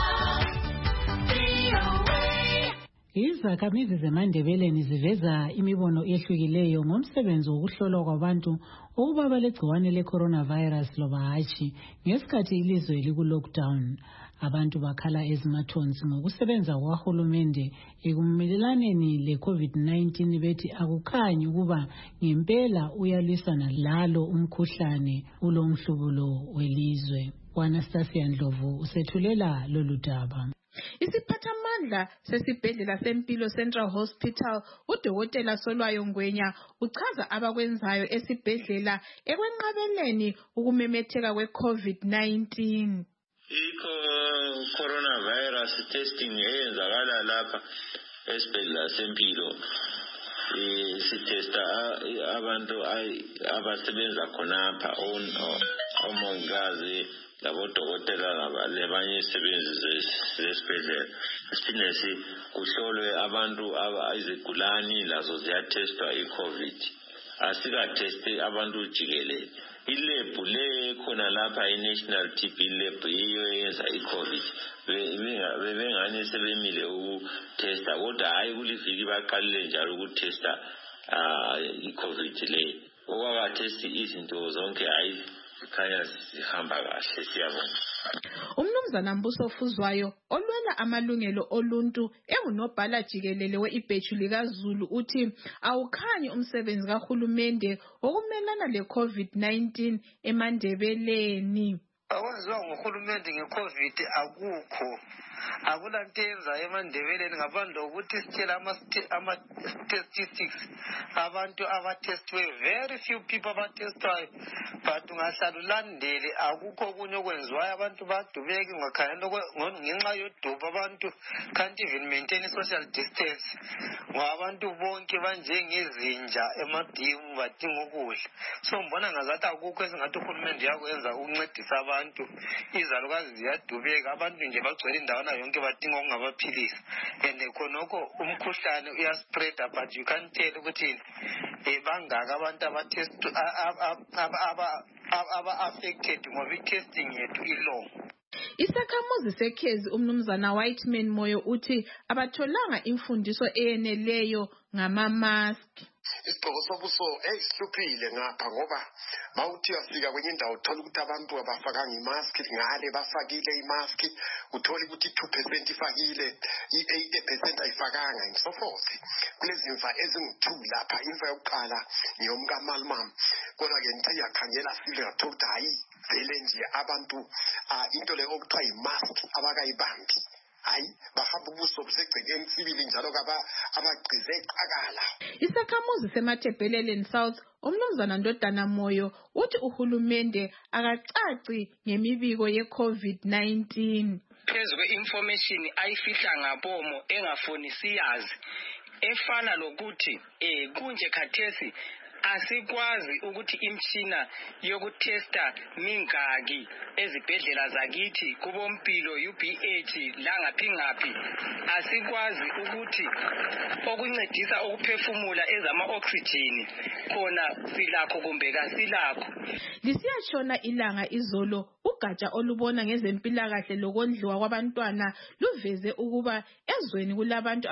VOA. Izakhamizi zeMandebeleni ziveza imibono ehlukileyo ngomsebenzi wokuhlolwa kwabantu ukuba balegciwane le-coronavirus loba hatshi ngesikhathi ilizwe liku-lockdown. Abantu bakhala ezimathonsi ngokusebenza kwahulumende ekumelaneni le-COVID-19 bethi akukhanyi ukuba ngempela uyalwisana lalo umkhuhlane ulomhlubulo welizwe. Anastasia Ndlovu usethulela lolu daba. Isiphathamandla sesibhedlela sempilo Central Hospital udokotela Solwayo Ngwenya uchaza abakwenzayo esibhedlela ekwenqabeleni ukumemetheka kwe-COVID-19. Coronavirus testing eyenzakala lapha esibhedlela sempilo sitesta abantu abasebenza khonapha omongikazi labodokotela labanye izisebenzi zesibhedlela. Siphinde kuhlolwe abantu izigulani lazo ziyatestwa i-COVID. Asikateste abantu jikelele. Ilebhu le khona lapha i-National TB Lab yiyo eyenza i-COVID. Bebengani sebemile ukutesta kodwa hayi kuliviki baqalile njalo ukutesta i-COVID le. Okwakatesti izinto zonke hayi zikhanya zihamba kahle, siyabonga. Umnumzana Mbuso Fuzwayo olwela amalungelo oluntu engunobhala jikelele we-ibheju likaZulu uthi awukhanyi umsebenzi kahulumende wokumelana le-COVID-19 eMandebeleni. Akwenziwa nguhulumende nge-COVID akulanto eyenzayo eMandebeleni ngaphandle kokuthi sitshela ama-statistics abantu abatestiweyo, very few people abatestiwayo, but ungahlala ulandele akukho okunye okwenziwayo. Abantu badubeka ungakhangela ngenxa yodubo abantu can't even maintain social distance ngoba abantu bonke banjengezinja emabhimu badinga ukudla. So mbona ngazathi akukho esingathi uhulumende yakwenza ukuncedisa abantu. Izalukazi ziyadubeka, abantu nje bagcwele indawana yonke badinga okungabaphilisa, and khonokho umkhuhlane uyaspreada, but you can't tell ukuthi bangaka abantu aba-affected ngoba i-testing yethu ilong. Isakhamuzi sekhezi umnumzana Whiteman Moyo uthi abatholanga imfundiso eyeneleyo ngama-mask. Isigqoko sobuso sihluphile ngapha ngoba mawuthi uyafika kwenye indawo uthola ukuthi abantu abafakanga imask, ngale bafakile imask, uthola ukuthi 2% ifakile, i-8% ayifakanga and so forth. Kulezi mfa ezingu-2 lapha. Imfa yokuqala ngiyomkaMalmam, kodwa ke ngithi yakhangela sile ngathola ukuthi hayi vele nje abantu into le okuthiwa imask abakayibambi. Hayi bahamba ubuso busegcekeni sibili njalo abagqize iqakala. Isakhamuzi seMathebheleleni South umnumzana Ndodana Moyo uthi uhulumende akacaci ngemibiko ye-COVID-19. Phezu kwe-information ayifihla ngabomo engafonisiyazi efana lokuthi kunje khathesi asikwazi ukuthi imtshina yokutesta mingaki ezibhedlela zakithi kubompilo UBH langaphi asikwazi ukuthi okuncedisa ukuphefumula ezama-oxygen khona silakho kumbe kasilakho. Lisiyashona ilanga izolo ugatsha olubona ngezempilakahle lokondliwa kwabantwana luveze ukuba ezweni kulabantu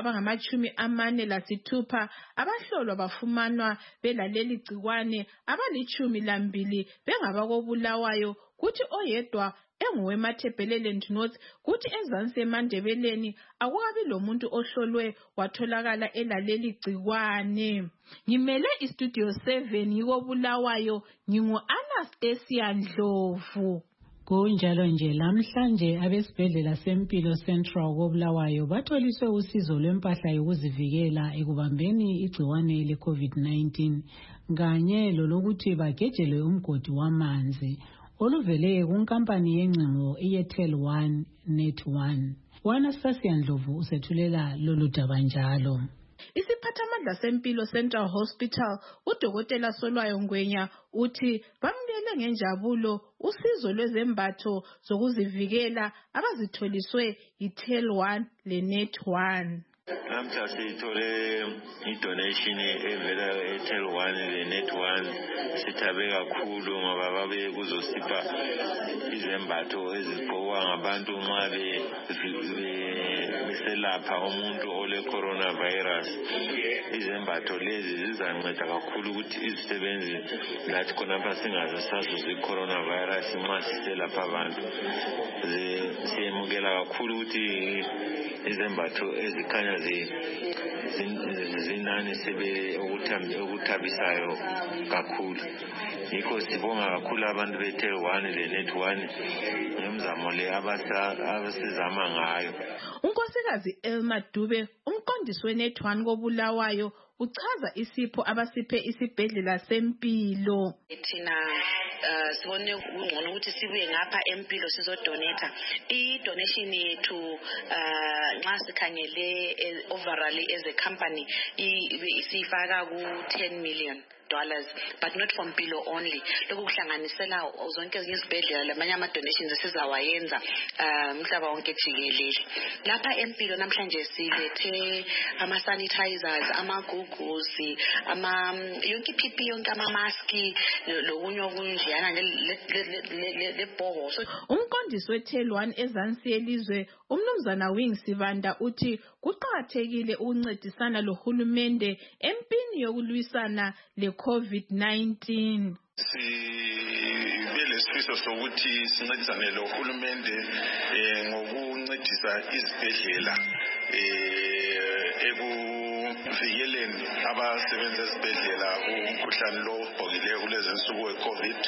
abangama-46 abahlolwa bafumanwa belaleli gciwane, abali-12 bengabakobulawayo, kuthi oyedwa enguweMathebheleleni North, kuthi ezansi eMandebeleni akukabi lomuntu ohlolwe watholakala elaleli gciwane. Ngimele istudio 7 yikobulawayo, ngingu-Anastasia Ndlovu. Kunjalo nje lamhlanje abesibhedlela sempilo Central kobulawayo batholiswe usizo lwempahla yokuzivikela ekubambeni igciwane le-COVID-19 kanye lolokuthi bagejelwe umgodi wamanzi oluvele kunkampani yencingo iyetel 1 net 1. Anastasia Ndlovu usethulela lolu daba njalo. Isiphathamandla sempilo Central Hospital udokotela Solwayo Ngwenya uthi bamukele ngenjabulo usizo lwezembatho zokuzivikela abazitholiswe itel 1 lenet 1. Namhla sithole i-donation evela etel 1 lenet 1. Sithabe kakhulu ngoba babe kuzosipha izembatho ezigqokwa ngabantu nxa beselapha umuntu ole coronavirus. Izembatho lezi zizanceda kakhulu ukuthi izisebenzi lathi khonapha singaze sazuza i-coronavirus nxa siselapha abantu. siyemukela kakhulu ukuthi izembatho ezikhanya zinani okuthabisayo kakhulu. Yikho sibonga kakhulu abantu be-Tel 1 le-Net 1 ngemizamo le abasizama ngayo. unkosikazi Elma Dube umqondisi we-Net 1 koBulawayo uchaza isipho abasiphe isibhedlela sempilo. Thina sibone kungcono ukuthi sibuye ngapha empilo sizodonate. I-donation yethu nxa sikhangele overall as a company sifaka ku$10 million, but not from Mpilo only. Lokhu kuhlanganisela zonke ezinye izibhedlela lamanye ama-donations esizawayenza umhlaba wonke jikelele. Lapha empilo namhlanje silethe ama-sanitizers, amagugusi, yonke iPPE, yonke ama-maski, lokunye okunjeyana lebhoho. Umqondisi we-Tel 1 ezansi yelizwe uMnumzana Wing Sivanda uthi kuqakathekile ukuncedisana lohulumende empini yokulwisana le-COVID-19. Sibelesifiso sokuthi sincedisane lohulumende ngokuncedisa izibhedlela ekuvikeleni abasebenza ezibhedlela umkhuhlane lo obhokileyo kulezi nsuku we-COVID.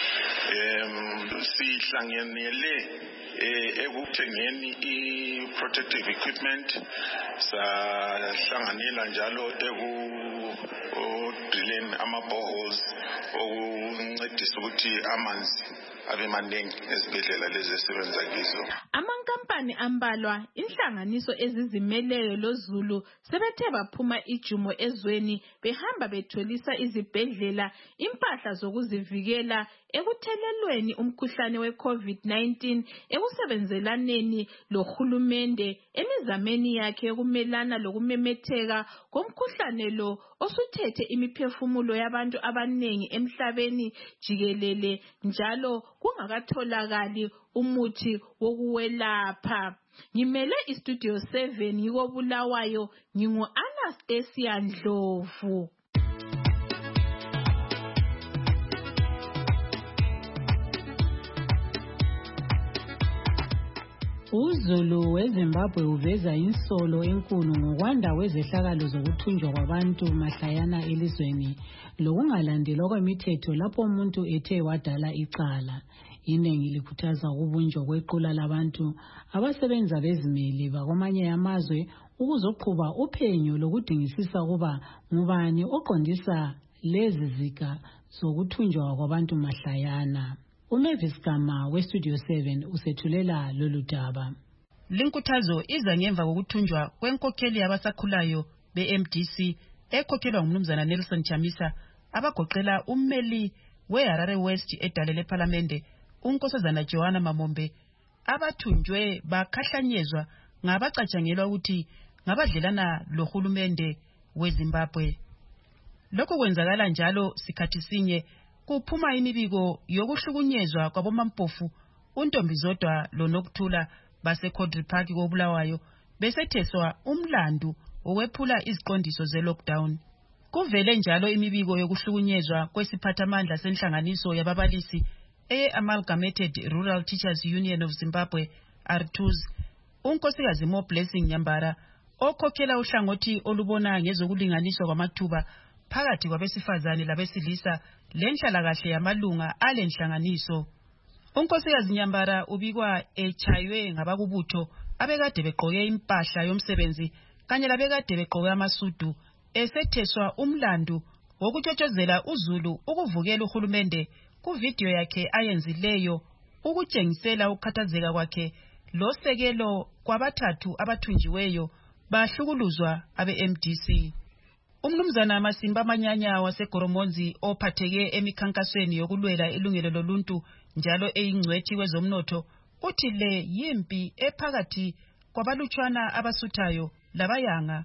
Sihlanganele ekuthengeni i-protective equipment, sahlanganela njalo ekudrileni ama-boreholes okuncedisa ukuthi amanzi abe maningi ezibhedlela lezi esebenza kizo. Amankampani ambalwa, inhlanganiso ezizimeleyo loZulu sebethe baphuma ijumo ezweni behamba betholisa izibhedlela impahla zokuzivikela ekuthelelweni umkhuhlane we-COVID-19 ekusebenzelaneni lohulumende emizameni yakhe yokumelana lokumemetheka komkhuhlane lo osuthethe imiphefumulo yabantu abanengi emhlabeni jikelele njalo kungakatholakali umuthi wokuwelapha. Ngimele iStudio 7 ngikoBulawayo, ngingu-Anastasia Ndlovu. Uzulu weZimbabwe uveza insolo enkulu ngokwanda kwezehlakalo zokuthunjwa kwabantu mahlayana elizweni lokungalandelwa kwemithetho lapho umuntu ethe wadala icala. Iningi likhuthaza ukubunjwa kwequla labantu abasebenza bezimele bakwamanye amazwe ukuzoqhuba uphenyo lokudingisisa ukuba ngubani oqondisa lezi ziga zokuthunjwa kwabantu mahlayana. uMavis Gama weStudio 7 usethulela lolu daba. Linkuthazo iza ngemva kokuthunjwa kwenkokheli yabasakhulayo beMDC ekhokhelwa nguMnumzana Nelson Chamisa abagoqela ummeli weHarare West edale leParlamente uNkosazana Joanna Mamombe abathunjwe bakhahlanyezwa ngabacatshangelwa ukuthi ngabadlelana lohulumende weZimbabwe. Lokho kwenzakala njalo sikhathi sinye kuphuma imibiko yokuhlukunyezwa kwabomampofu uNtombizodwa loNokuthula baseCodri Park koBulawayo besetheswa umlandu okwephula iziqondiso ze-lockdown. Kuvele njalo imibiko yokuhlukunyezwa kwesiphathamandla senhlanganiso yababalisi Amalgamated Rural Teachers Union of Zimbabwe R2s unkosikazi Mo Blessing Nyambara okhokhela uhlangothi olubona ngezokulinganiswa kwamathuba phakathi kwabesifazane labesilisa lenhlalakahle yamalunga alenhlanganiso. Unkosikazi Nyambara ubikwa echaywe ngabakubutho abekade begqoke impahla yomsebenzi kanye labekade begqoke amasudu esetheswa umlandu wokutshotshozela uZulu ukuvukela uhulumende kuvideo yakhe ayenzileyo ukutshengisela ukukhathazeka kwakhe losekelo kwabathathu abathunjiweyo bahlukuluzwa abe-MDC. Umnumzana Masimba Manyanya waseGoromonzi ophatheke emikhankasweni yokulwela ilungelo loluntu njalo eyingcwethi kwezomnotho uthi le yimpi ephakathi kwabalutshwana abasuthayo labayanga.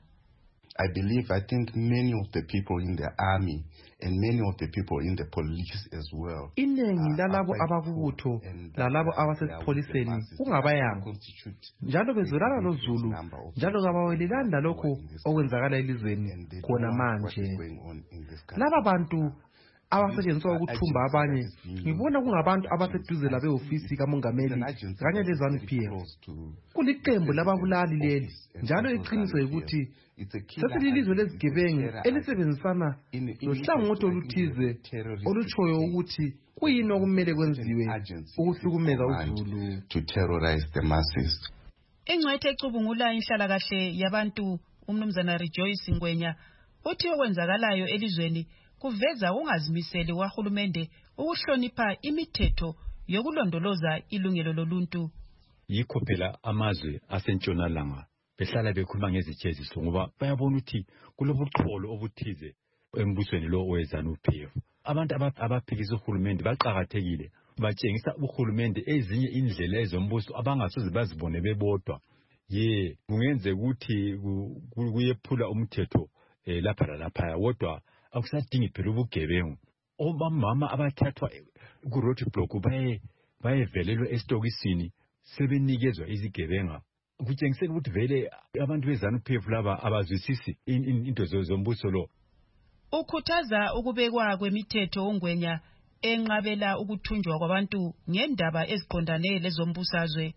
I think many of the people in the army and many of the people in the police as well. Iningi lalabo abakubutho lalabo abasesipholiseni kungabayanga njalo bezolana loZulu njalo kabawelelanda lokho okwenzakala elizweni khona manje. Laba bantu abasetshenziswa ukuthumba abanye ngibona kungabantu abaseduze labehofisi kamongameli kanye leZANU-PF. Kuliqembu lababulali leli, njalo iqiniso ukuthi sesililizwe lezigebengu elisebenzisana nohlangothi oluthize olutshoyo ukuthi kuyini okumele kwenziwe ukuhlukumeza uzulu. To terrorize the masses. Ingcwethe ecubungula inhlalakahle yabantu umnumzana Rejoice Ngwenya uthi okwenzakalayo elizweni kuveza ungazimiseli wahulumende ukuhlonipha imithetho yokulondoloza ilungelo loluntu. Yikho phela amazwe asentshonalanga behlala bekhuluma ngezijeziso ngoba bayabona ukuthi kulobuxholo obuthize embusweni lo weZANU-PF. Abantu abaphikisa uhulumende baqhakathekile, batshengisa uhulumende ezinye indlela ezombuso abangasoze bazibone bebodwa. Kungenze ukuthi kuyephula umthetho lapha lalapha, kodwa akusadingi phela ubugebengu. Omama abathathwa ku-roadblock bayevelelwa esitokisini sebenikezwa izigebenga. Kutshengisela ukuthi vele abantu beZANU-PF laba abazwisisi into zombuso lo. Ukhuthaza ukubekwa kwemithetho ongwenya enqabela ukuthunjwa kwabantu ngendaba eziqondane lezombusazwe.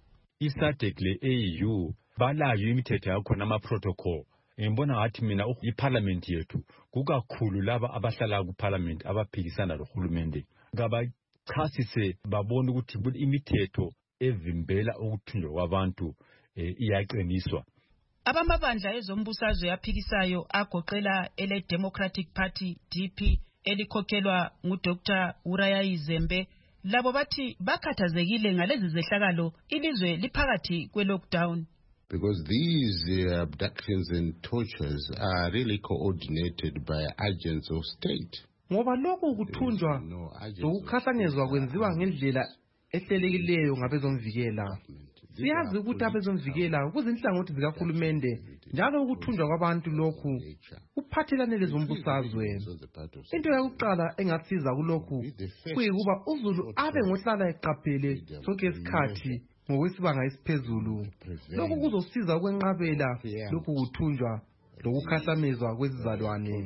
ISADC le-AU balayo imithetho yakhona ama-protocol. Ngibona ngathi mina iparliament yethu kukakhulu laba abahlala kuparliament abaphikisana lohulumende ngabachasise babone ukuthi imithetho evimbela ukuthunjwa kwabantu iyaqiniswa. Abamabandla ezombusazwe aphikisayo agoqela ele Democratic Party DP elikhokhelwa nguDr. Urayi Zembe labo bathi bakhathazekile ngalezi zehlakalo ilizwe liphakathi kwe-lockdown. Because these abductions and tortures are really coordinated by agents of state. Ngoba lokhu kuthunjwa lokukhahlanyezwa kwenziwa ngendlela ehlelekileyo ngabezomvikela. Siyazi ukuthi abezomvikela kuzinhlangothi zikahulumende njalo ukuthunjwa kwabantu lokhu kuphathelane lezombusazwe. Into yokuqala engasiza kulokhu kuyikuba uzulu abe ngohlala eqaphele sonke isikhathi ngokwesibanga esiphezulu. Lokhu kuzosiza ukwenqabela lokhu kuthunjwa lokukhahlamezwa kwezizalwane.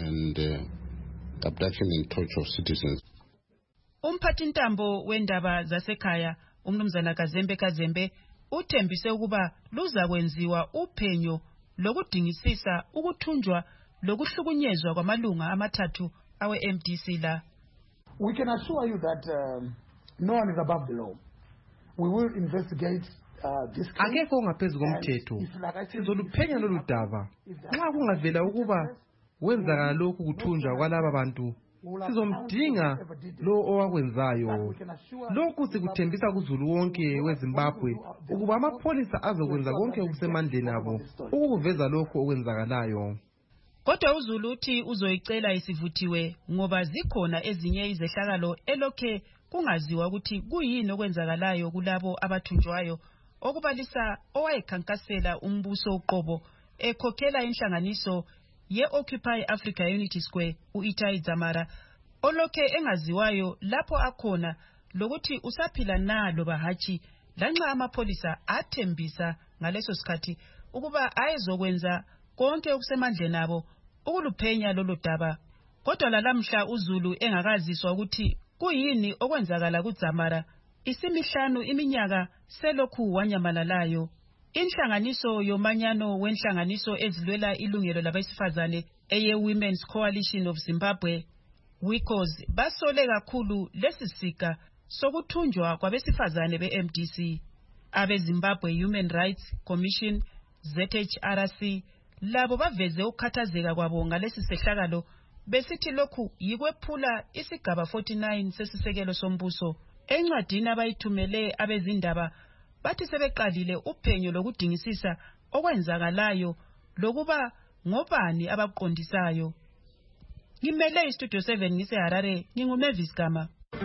Abduction and torture of citizens. Umphathintambo wendaba zasekhaya umnumzana Kazembe uthembise ukuba luza kwenziwa uphenyo lokudingisisa ukuthunjwa lokuhlukunyezwa kwamalunga amathathu awe-MDC la. We can assure you that no one is above the law. We will investigate this case. Akekho ongaphezu komthetho. Sizoluphenya lolu daba. Nxa kungavela ukuba wenzakala lokhu kuthunjwa kwalaba bantu, sizomdinga lo owakwenzayo. Lokhu sikuthembisa kuzulu wonke weZimbabwe ukuba amapholisa azokwenza konke okusemandleni abo ukuveza lokhu okwenzakalayo. Kodwa uzulu uthi uzoyicela isivuthiwe ngoba zikhona ezinye izehlakalo elokhe kungaziwa ukuthi kuyini okwenzakalayo kulabo abathunjwayo, okubalisa owayekhankasela umbuso uqobo ekhokhela inhlanganiso ye-Occupy Africa Unity Square u-Itai Dzamara olokhe engaziwayo lapho akhona lokuthi usaphila nalo bahachi lanxa amapholisa athembisa ngaleso sikhathi ukuba ayezokwenza konke okusemandleni abo ukuluphenya lolu daba. Kodwa lalamhla uzulu engakaziswa ukuthi kuyini okwenzakala kuDzamara isimihlanu iminyaka selokhu wanyamalalayo. Inhlanganiso yomanyano wenhlanganiso ezilwela ilungelo labesifazane eye-Women's Coalition of Zimbabwe WICOS basole kakhulu lesisika sokuthunjwa kwabesifazane be-MDC. Abe-Zimbabwe Human Rights Commission ZHRC labo baveze ukukhathazeka kwabo ngalesi sehlakalo besithi lokhu yikwephula isigaba 49 sesisekelo sombuso. Encwadini abayithumele abezindaba bathi sebeqalile uphenyo lokudingisisa okwenzakalayo lokuba ngobani abaqondisayo. Ngimele iStudio 7 ngiseHarare, nginguMavis Gama.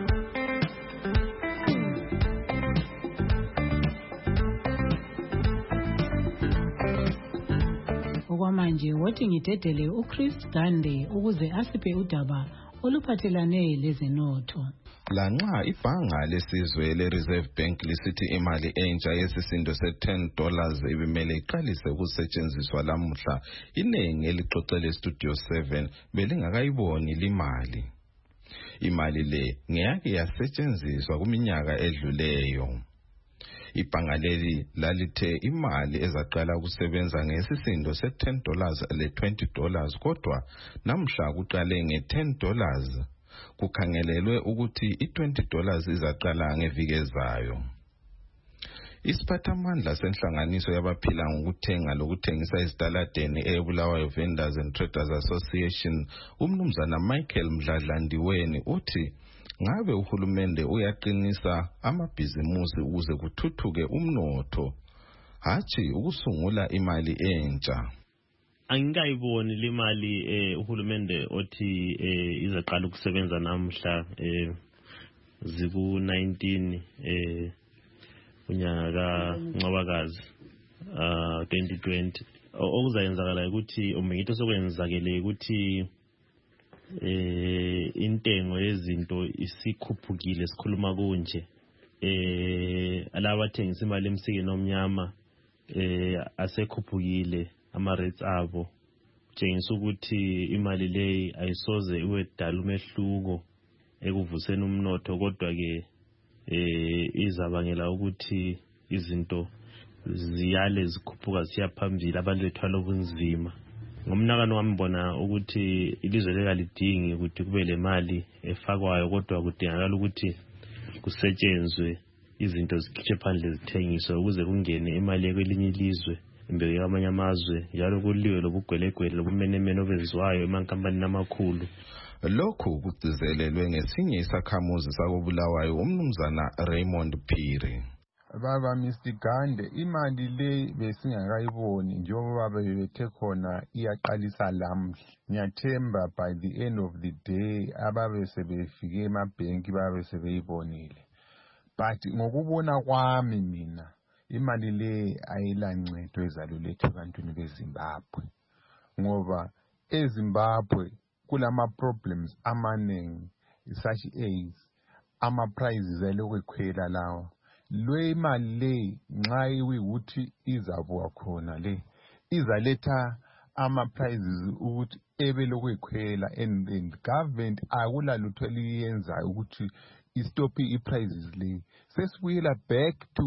Okwamanje wothi ngidedele uChris Gande ukuze asiphe udaba oluphathelane lezenotho. Lanxa ibhanga lesizwe le-Reserve Bank lisithi imali entsha yesisindo se$10 ibimele iqalise ukusetshenziswa lamuhla, inengi elixoxele Studio 7 belingakayiboni limali. Imali le ngeke yasetshenziswa kuminyaka edluleyo. Ibhanga leli lalithe imali ezaqala ukusebenza ngesisindo se$10 le$20 kodwa namhla kuqale nge$10. Kukhangelelwe ukuthi i$20 izaqala ngeviki ezayo. Isiphathamandla senhlanganiso yabaphila ngokuthenga lokuthengisa ezitaladeni eBulawayo Vendors and Traders Association, umnumzana Michael Mdladlandiweni uthi ngabe uhulumende uyaqinisa amabhizimusi ukuze kuthuthuke umnotho, hathi ukusungula imali entsha. Angikayiboni le mali uhulumende othi izaqala ukusebenza namhla ziku-19 unyaka Ncwabakazi 2020. Okuzayenzakala ukuthi umengito sokwenzakele ukuthi intengo yezinto isikhuphukile sikhuluma kunje. Alabathengisa imali emsikeni omnyama asekhuphukile ama-rates abo, kutshengisa ukuthi imali leyi ayisoze iwedala umehluko ekuvuseni umnotho, kodwa ke izabangela ukuthi izinto ziyale zikhuphuka ziya phambili, abantu bethwala ubunzima. Ngomnakano wami mbona ukuthi ilizwe lekalidingi ukuthi kube le mali efakwayo, kodwa kudingakala ukuthi kusetshenzwe izinto zikhitshe phandle zithengiswe ukuze kungene imali kwelinye ilizwe imbeke kwamanye amazwe, njalo kuliwe lobugwelegwele lobumenemene obenziwayo emankampanini amakhulu. Lokhu kugcizelelwe ngesinye isakhamuzi sakobulawayo umnumzana Raymond Phiri. Baba Mr. Gande, imali le besingakayiboni njengoba bebethe khona iyaqalisa lamhla. Ngiyathemba by the end of the day ababe sebefike emabhenki babe sebeyibonile. But ngokubona kwami mina imali le ayilancedo ezalulethe ebantwini beZimbabwe, ngoba eZimbabwe kulama problems amanengi such as ama-prices alokwekhwela lawa. Le imali le nxa iwukuthi izabuka khona le izaletha ama-prices ukuthi ebelokwekhwela, and then government akulalutho eliyenzayo ukuthi istop i-prices le. Sesibuyela back to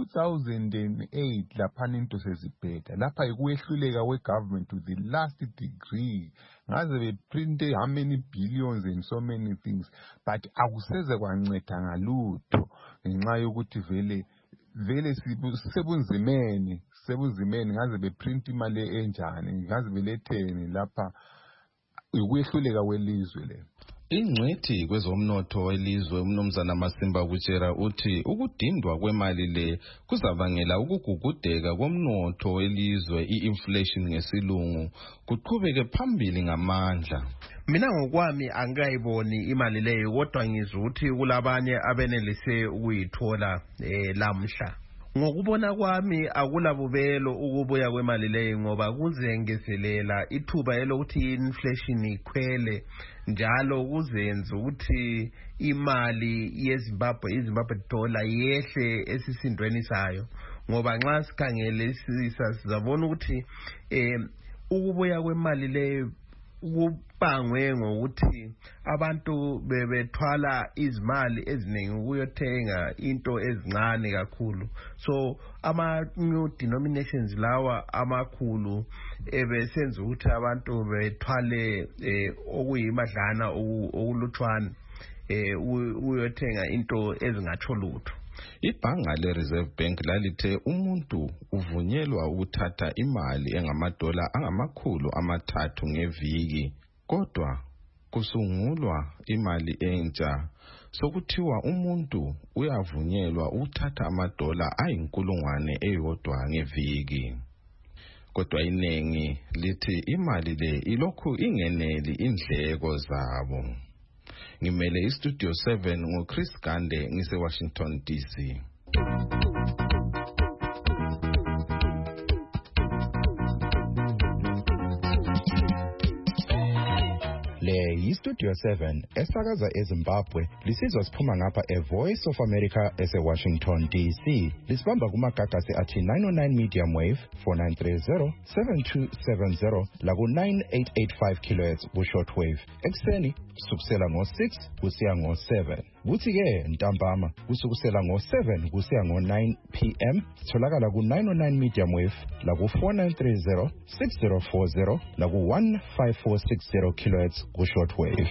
2008 laphana into sezibheda. Lapha ikuyehluleka we-government to the last degree. Ngaze beprinte how many billions and so many things, but akuseze kwanceda ngalutho ngenxa yokuthi vele sebunzimeni ngaze beprinte imali enjani, ngaze beletheni lapha ikuyehluleka kwelizwe le. Ingcwethi kwezomnotho welizwe umnumzana Masimba Kutshera uthi ukudindwa kwemali le kuzabangela ukugugudeka komnotho welizwe, i-inflation ngesilungu, kuqhubeke phambili ngamandla. Mina ngokwami angayiboni imali leyo, kodwa ngizwa ukuthi kulabanye abenelise ukuyithola lamhla. Ngokubona kwami akulabubelo ukubuya kwemali leyo, ngoba kuzengezelela ithuba elokuthi inflation ikhwele, njalo kuzenza ukuthi imali yeZimbabwe dollar yehle esisindweni sayo, ngoba nxa sikhangele sizabona ukuthi ukubuya kwemali leyo kubangwe ngokuthi abantu bebethwala izimali eziningi ukuyothenga into ezincane kakhulu. So ama-new denominations lawa amakhulu ebesenza ukuthi abantu bethwale okuyimadlana okulutshwana uyothenga into ezingatsho lutho. Ibhanga le-Reserve Bank lalithe umuntu uvunyelwa ukuthatha imali engamadola $300 ngeviki, kodwa kusungulwa imali entsha sokuthiwa umuntu uyavunyelwa ukuthatha amadola $1,000 ngeviki. Kodwa inengi lithi imali le ilokhu ingeneli indleko zabo. Ngimele iStudio 7 ngoChris Gande ngise-Washington DC. Le yiStudio 7 esakaza eZimbabwe lisizwa siphuma ngapha eVoice of America eseWashington DC. Lisibamba kumagagasi athi 909 medium wave 4930 7270 laku 9885 kHz ku shortwave. Ekseni kusukela ngo6 kusiya ngo7. Kuthi ke ntambama kusukela ngo7 kusiya ngo9 PM sitholakala ku 909 medium wave laku 4930 6040 laku 15460 kHz ku shortwave.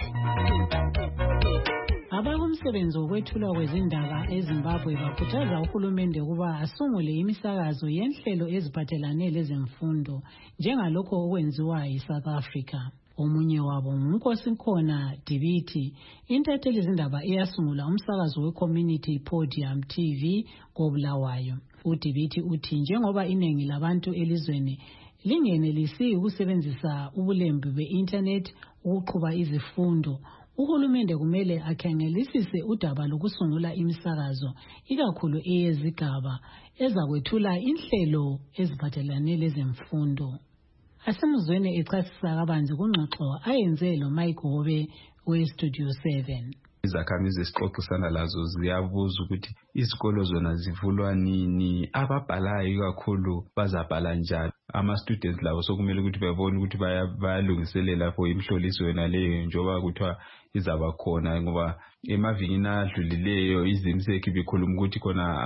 Abakumsebenzi wokwethulwa kwezindaba eZimbabwe bakhuthaza uhulumende ukuba asungule imisakazo yenhlelo eziphathelane lezemfundo njengalokho okwenziwa yiSouth Africa. Omunye wabo nguNkosikhona Dibiti, intatheli izindaba eyasungula umsakazo weCommunity Podium TV koBulawayo. uDibiti uthi njengoba iningi labantu elizweni lingenelisi ukusebenzisa ubulembu be-internet ukuqhuba izifundo, uhulumende kumele akhangelisise udaba lokusungula imisakazo ikakhulu eyezigaba ezakwethula inhlelo eziphathelane lezemfundo. Asemuzweni echasisa kabanzi kungxoxo ayenze lo Mike Hobe weStudio 7. Izakhamizi esixoxisana lazo ziyabuza ukuthi izikolo zona zivulwa nini, ababhalayo kakhulu bazabhala njani. Ama-students labo sokumele ukuthi babone ukuthi bayalungiselela for imhloliso yona leyo njengoba kuthiwa izaba khona, ngoba emavikini adlulileyo izimseki bikhuluma ukuthi khona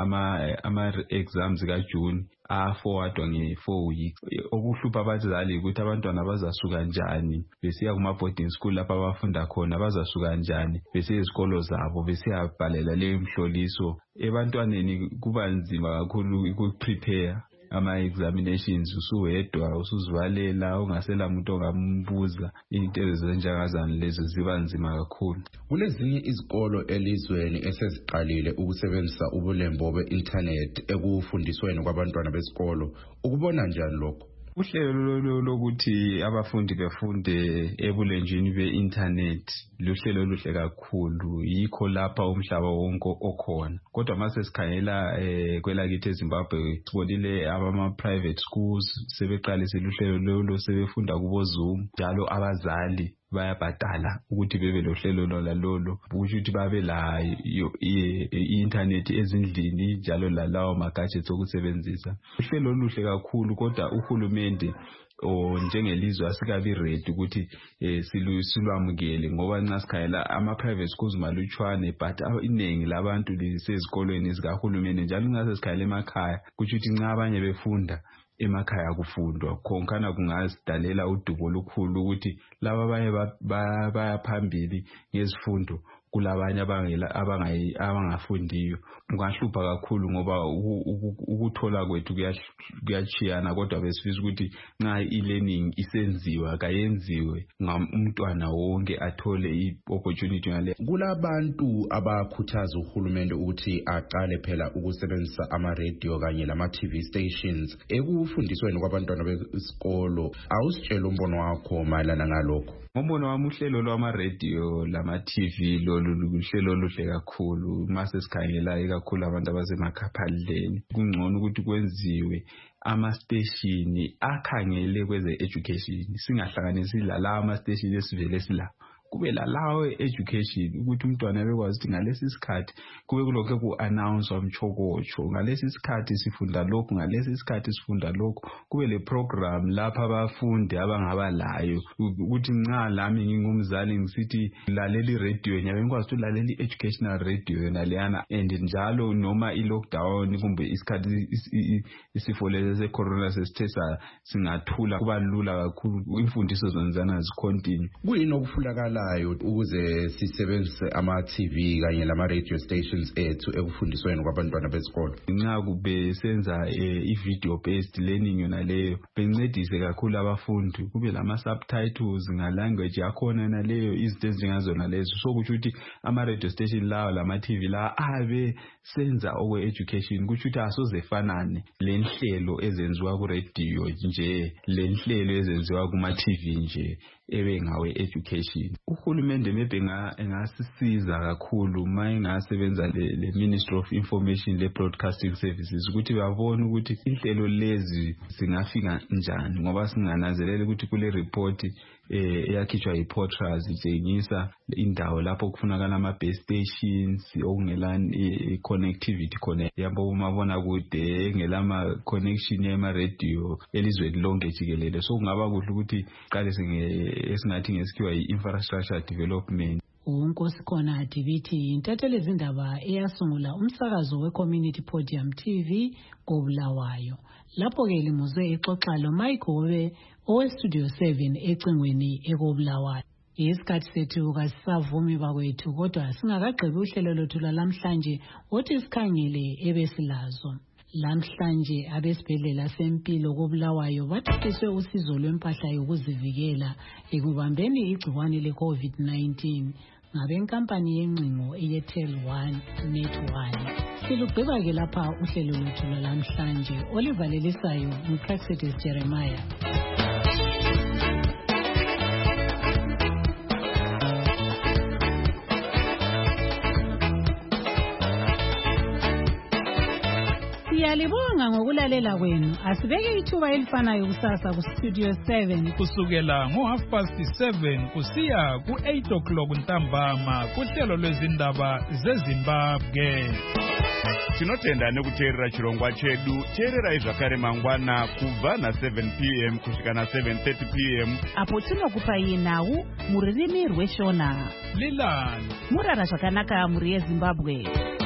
ama-exams kaJune aforwardwa nge4 weeks. Okuhlupha abazali ukuthi abantwana bazasuka njani besiya kuma-boarding school lapha abafunda khona, bazasuka kanjani besiya izikolo zabo besiyabhalela leyo mhloliso. Ebantwaneni kuba nzima kakhulu ukuprepare ama-examinations, usuwedwa usuzivalela ungasela muntu ongambuza. Into ezenjengazana lezo ziba nzima kakhulu. Kulezinye izikolo elizweni eseziqalile ukusebenzisa ubulembo be-internet ekufundisweni kwabantwana besikolo. Ukubona njani lokho? Uhlelo lokuthi abafundi befunde ebulenjini be-internet luhlelo oluhle kakhulu, yikho lapha umhlaba wonke okhona. Kodwa mase sikhangela kwelakithi eZimbabwe sibonile ama-private schools sebeqalisile uhlelo lolo, sebefunda kubo Zoom, njalo abazali bayabhadala ukuthi bebe lohlelo lolo, ukuthi babe la i-internet ezindlini njalo lalawo ma-gadgets okusebenzisa. Uhlelo oluhle kakhulu, kodwa uhulumende njengelizwe asikabi ready ukuthi silwamukele, ngoba nxa sikhayela ama-private schools malutshwane but iningi labantu lisezikolweni zikahulumende, njalo nxa sesikhayela emakhaya kutsho ukuthi nxa abanye befunda emakhaya kufundwa khonkana kungasidalela udubo olukhulu ukuthi laba abanye bayaphambili ngezifundo kulabanye abangafundiyo. Kungahlupha kakhulu ngoba ukuthola kwethu kuyachiyana, kodwa besifisa ukuthi nxa e-learning isenziwa kayenziwe umntwana wonke athole i-opportunity ngale. Kulabantu abakhuthaza uhulumende ukuthi aqale phela ukusebenzisa ama-radio kanye lama-TV stations ekufundisweni kwabantwana besikolo. Awusitshela umbono wakho mayelana ngalokho? Ngombono wami uhlelo lwama-radio lama-TV luhlelo oluhle kakhulu. Mase sikhangela ikakhulu abantu abasemakhaphandleni, kungcono ukuthi kwenziwe ama-station akhangele kweze-education, singahlanganisi lalawa ama-station esivele sila. Kube lalawo education ukuthi umntwana bekwazi ukuthi ngalesi sikhathi kube kulokho ku-announce umchokocho, ngalesi sikhathi sifunda lokhu, ngalesi sikhathi sifunda lokhu. Kube le program lapha abafundi abangaba layo, ukuthi nxa lami ngingumzali ngisithi lalela radio nyabe ngikwazi ukuthi lalela i-educational radio yona leyana. And njalo noma i-lockdown kumbe isikhathi isifo lesi se-corona sesithe singathula, kuba lula kakhulu imfundiso zonzana zicontinue. Kuyini okufunakala ukuze sisebenzise ama-TV kanye lama-radio stations ethu ekufundisweni kwabantwana besikolo? Nxa kube senza i-video based learning yona leyo bencedise kakhulu abafundi, kube lama-subtitles nga-language yakhona yona leyo, izinto ezinjengazona lezo. So kutsho ukuthi ama-radio station lawo lama-TV lawo abe senza okwe-education, kutsho ukuthi asozefanane lenhlelo ezenziwa ku-radio nje lenhlelo ezenziwa kuma-TV nje ebe ngawe education. Uhulumende maybe engasisiza kakhulu ma engasebenza le Ministry of Information le Broadcasting Services ukuthi babone ukuthi inhlelo lezi zingafika njani, ngoba singananzelela ukuthi kule report eyakhitshwa yiPortras itshengisa indawo lapho kufunakala ama-base stations okungelani connectivity khona yabo umabona kude engelama connection ema-radio elizweni lonke jikelele. So kungaba kuhle ukuthi qale esingathi ngesikhiwa yi-infrastructure development. uNkosikhona Dibithi intatheli izindaba eyasungula umsakazo we-Community Podium TV koBulawayo. Lapho-ke limuzwe ixoxa loMike Hobe owe-Studio 7 ecingweni ekoBulawayo. Isikhathi sethu kasisavumi bakwethu kodwa singakagqibi uhlelo lwethu lwalamhlanje othi sikhangele ebesilazo. Lamhlanje abesibhedlela sempilo koBulawayo bathuthuswe usizo lwempahla yokuzivikela ekubambeni igciwane le-COVID-19 ngabenkampani yencingo eyetel 1 net 1. Silugqiba-ke lapha uhlelo lwethu lwalamhlanje olivalelisayo nguPraxetis Jeremiah. Siyalibonga ngokulalela kwenu. Asibeke ithuba elifanayo kusasa kuStudio 7 kusukela ngo7:30 kusiya ku8 ntambama kuhlelo lwezindaba zeZimbabwe. Tinotenda nekuteerera chirongwa chedu. Teerera zvakare mangwana kubva na7 p.m. kusvika na7:30 p.m. apo tinokupai nhau muririmi rweshona. Lilani murara zvakanaka muri yeZimbabwe.